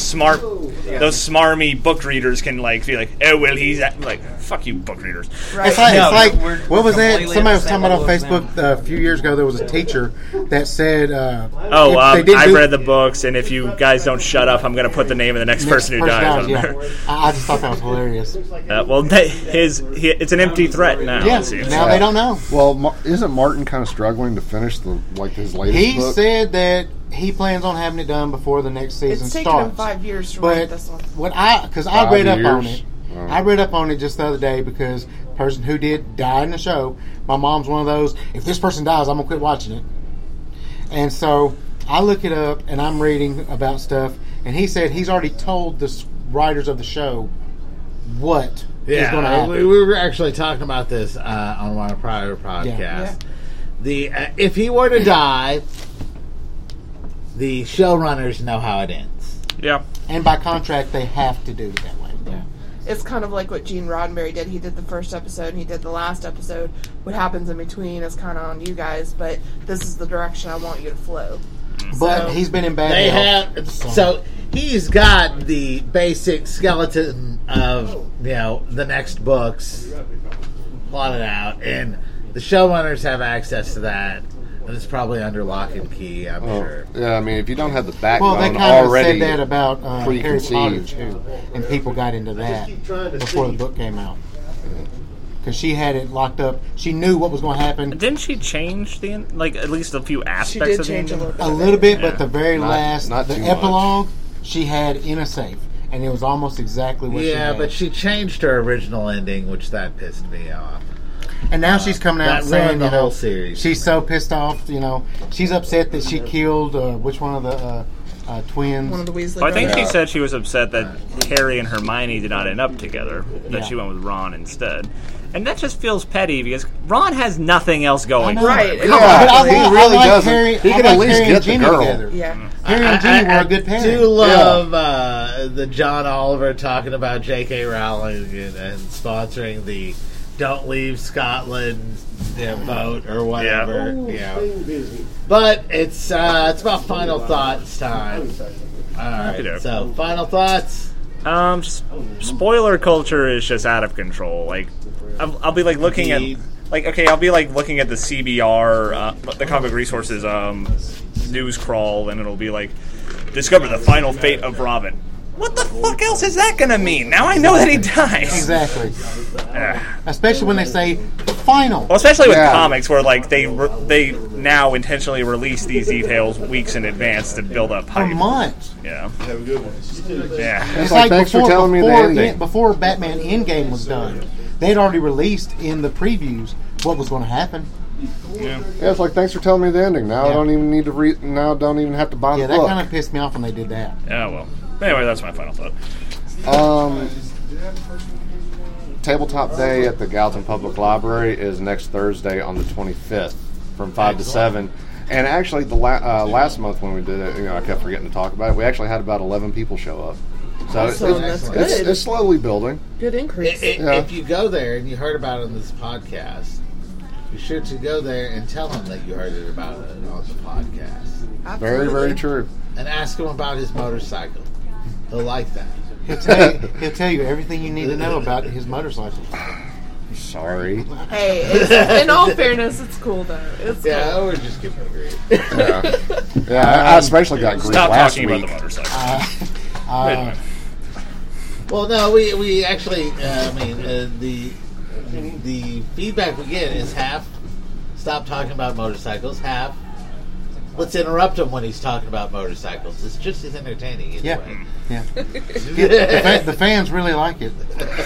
smarmy book readers can like be like, oh well, he's like, fuck you, book readers. right. It's like, No, it's like we're what was that? completely Somebody was upset talking about on with Facebook a few years ago. There was a teacher that said, Oh, if they didn't I've do- read the books, and if you guys don't shut up, I'm going to put the name of the next person who dies on yeah. there. I just thought that was hilarious. Well, it's an empty threat now. Yeah, it seems. now they don't know. Well, isn't Martin kind of struggling to finish his latest He book? said that he plans on having it done before the next season It's taken starts. him 5 years to write But this one. what because I 5 read up on years? it. Oh. I read up on it just the other day because the person who did die in the show, my mom's one of those, if this person dies, I'm going to quit watching it. And so I look it up and I'm reading about stuff, and he said he's already told the writers of the show what is going to happen. we were actually talking about this on one of the prior podcasts. Yeah. The if he were to die, the showrunners know how it ends. Yeah. And by contract, they have to do it that way. It's kind of like what Gene Roddenberry did. He did the first episode and he did the last episode. What happens in between is kind of on you guys, but this is the direction I want you to flow. But So- he's been in bad They health. have so he's got the basic skeleton of the next books plotted out, and the showrunners have access to that, and it's probably under lock and key. I'm sure. Yeah, I mean, if you don't have the Well, backbone they kind of already, said that about Harry Potter preconceived. too, and people got into that before the book came out because she had it locked up. She knew what was going to happen Didn't she change at least a few She aspects did of the change a ending? little bit. a little bit, Yeah. but the very last, not the too epilogue, she had in a safe, and it was almost exactly what she Yeah, had. but she changed her original ending, which that pissed me off. And now she's coming out That saying, ruined the whole series. she's so pissed off. She's upset that she killed which one of the twins? One of the Weasley Well, I think brothers. she said she was upset that Harry and Hermione did not end up together. That Yeah. she went with Ron instead. And that just feels petty because Ron has nothing else going. I for know. Right. him. But he really like doesn't. Harry, He I can like at least Harry and get the Ginny girl. together. Yeah. Harry and Ginny were a good I pairing. do love the John Oliver talking about J.K. Rowling and sponsoring the "Don't Leave Scotland" vote or whatever. Yeah. But it's about final thoughts time. All right. Okey-doke. So final thoughts. Spoiler culture is just out of control. Like, I'll be like looking at, I'll be like looking at the CBR, the Comic Resources news crawl, and it'll be like, discover the final fate of Robin. What the fuck else is that gonna mean? Now I know that he dies. Exactly. Ugh. Especially when they say final. Well, especially with Yeah. comics, where like they now intentionally release these details weeks in advance to build up A hype. month. Yeah, Have a good one. yeah. It's like, thanks for telling me the ending. Before Batman Endgame was done, they'd already released in the previews what was going to happen. Yeah, it's like, thanks for telling me the ending. Now I Yeah. don't even need to read. Now I don't even have to buy Yeah, the that book. kind of pissed me off when they did that. Yeah, well. Anyway, that's my final thought. Tabletop Day at the Gallatin Public Library is next Thursday on the 25th from 5 to 7. And actually, the last month when we did it, I kept forgetting to talk about it. We actually had about 11 people show up. So Awesome, that's good. it's slowly building. Good increase. Yeah. If you go there and you heard about it on this podcast, be sure to go there and tell him that you heard it about it on the podcast, Very, very true. and ask him about his motorcycle. He'll like that. He'll tell you everything you need to know about his motorcycle. Sorry. Hey, in all fairness, it's cool though. It's cool. Yeah, we're just giving it grief. Yeah, I especially got grief Stop last talking week. about the motorcycle. Wait a minute. Well, no, we actually, the feedback we get is half stop talking about motorcycles. Let's interrupt him when he's talking about motorcycles. It's just as entertaining either Yeah. way. Yeah. The fans really like it.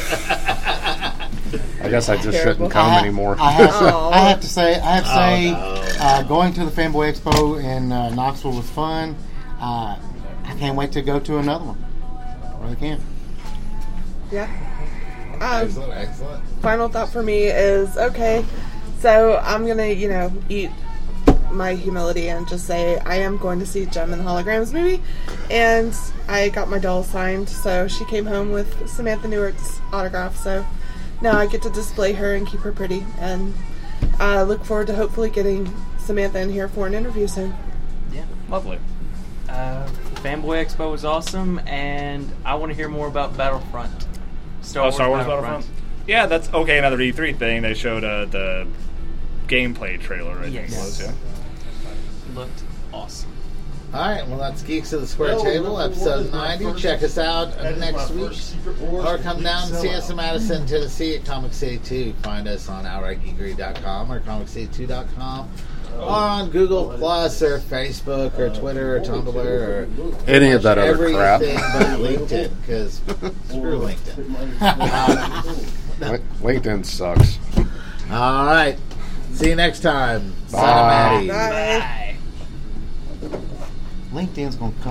I guess I just Terrible. shouldn't come anymore. I have to say, going to the Fanboy Expo in Knoxville was fun. I can't wait to go to another one. I really can't. Yeah. Excellent. Final thought for me is, okay, so I'm going to, eat my humility and just say I am going to see Gem and the Holograms movie. And I got my doll signed, so she came home with Samantha Newart's autograph. So now I get to display her and keep her pretty. And I look forward to hopefully getting Samantha in here for an interview soon. Yeah, lovely. Fanboy Expo was awesome, and I want to hear more about Battlefront. Star Wars Battlefront. Yeah, that's okay. Another E3 thing. They showed the gameplay trailer. I think it was. Yeah. Looked awesome. All right, well, that's Geeks of the Square Table, episode 90. Check us out next week. Or come down and see us in Madison, Tennessee at Comic City 2. Find us on OutrightGeekery.com or ComicCity2.com. Or on Google Plus or Facebook or Twitter or Tumblr or Any of that other crap. everything but LinkedIn, because screw LinkedIn. LinkedIn sucks. All right. See you next time. Bye. Cinemati. Bye. LinkedIn's going to come.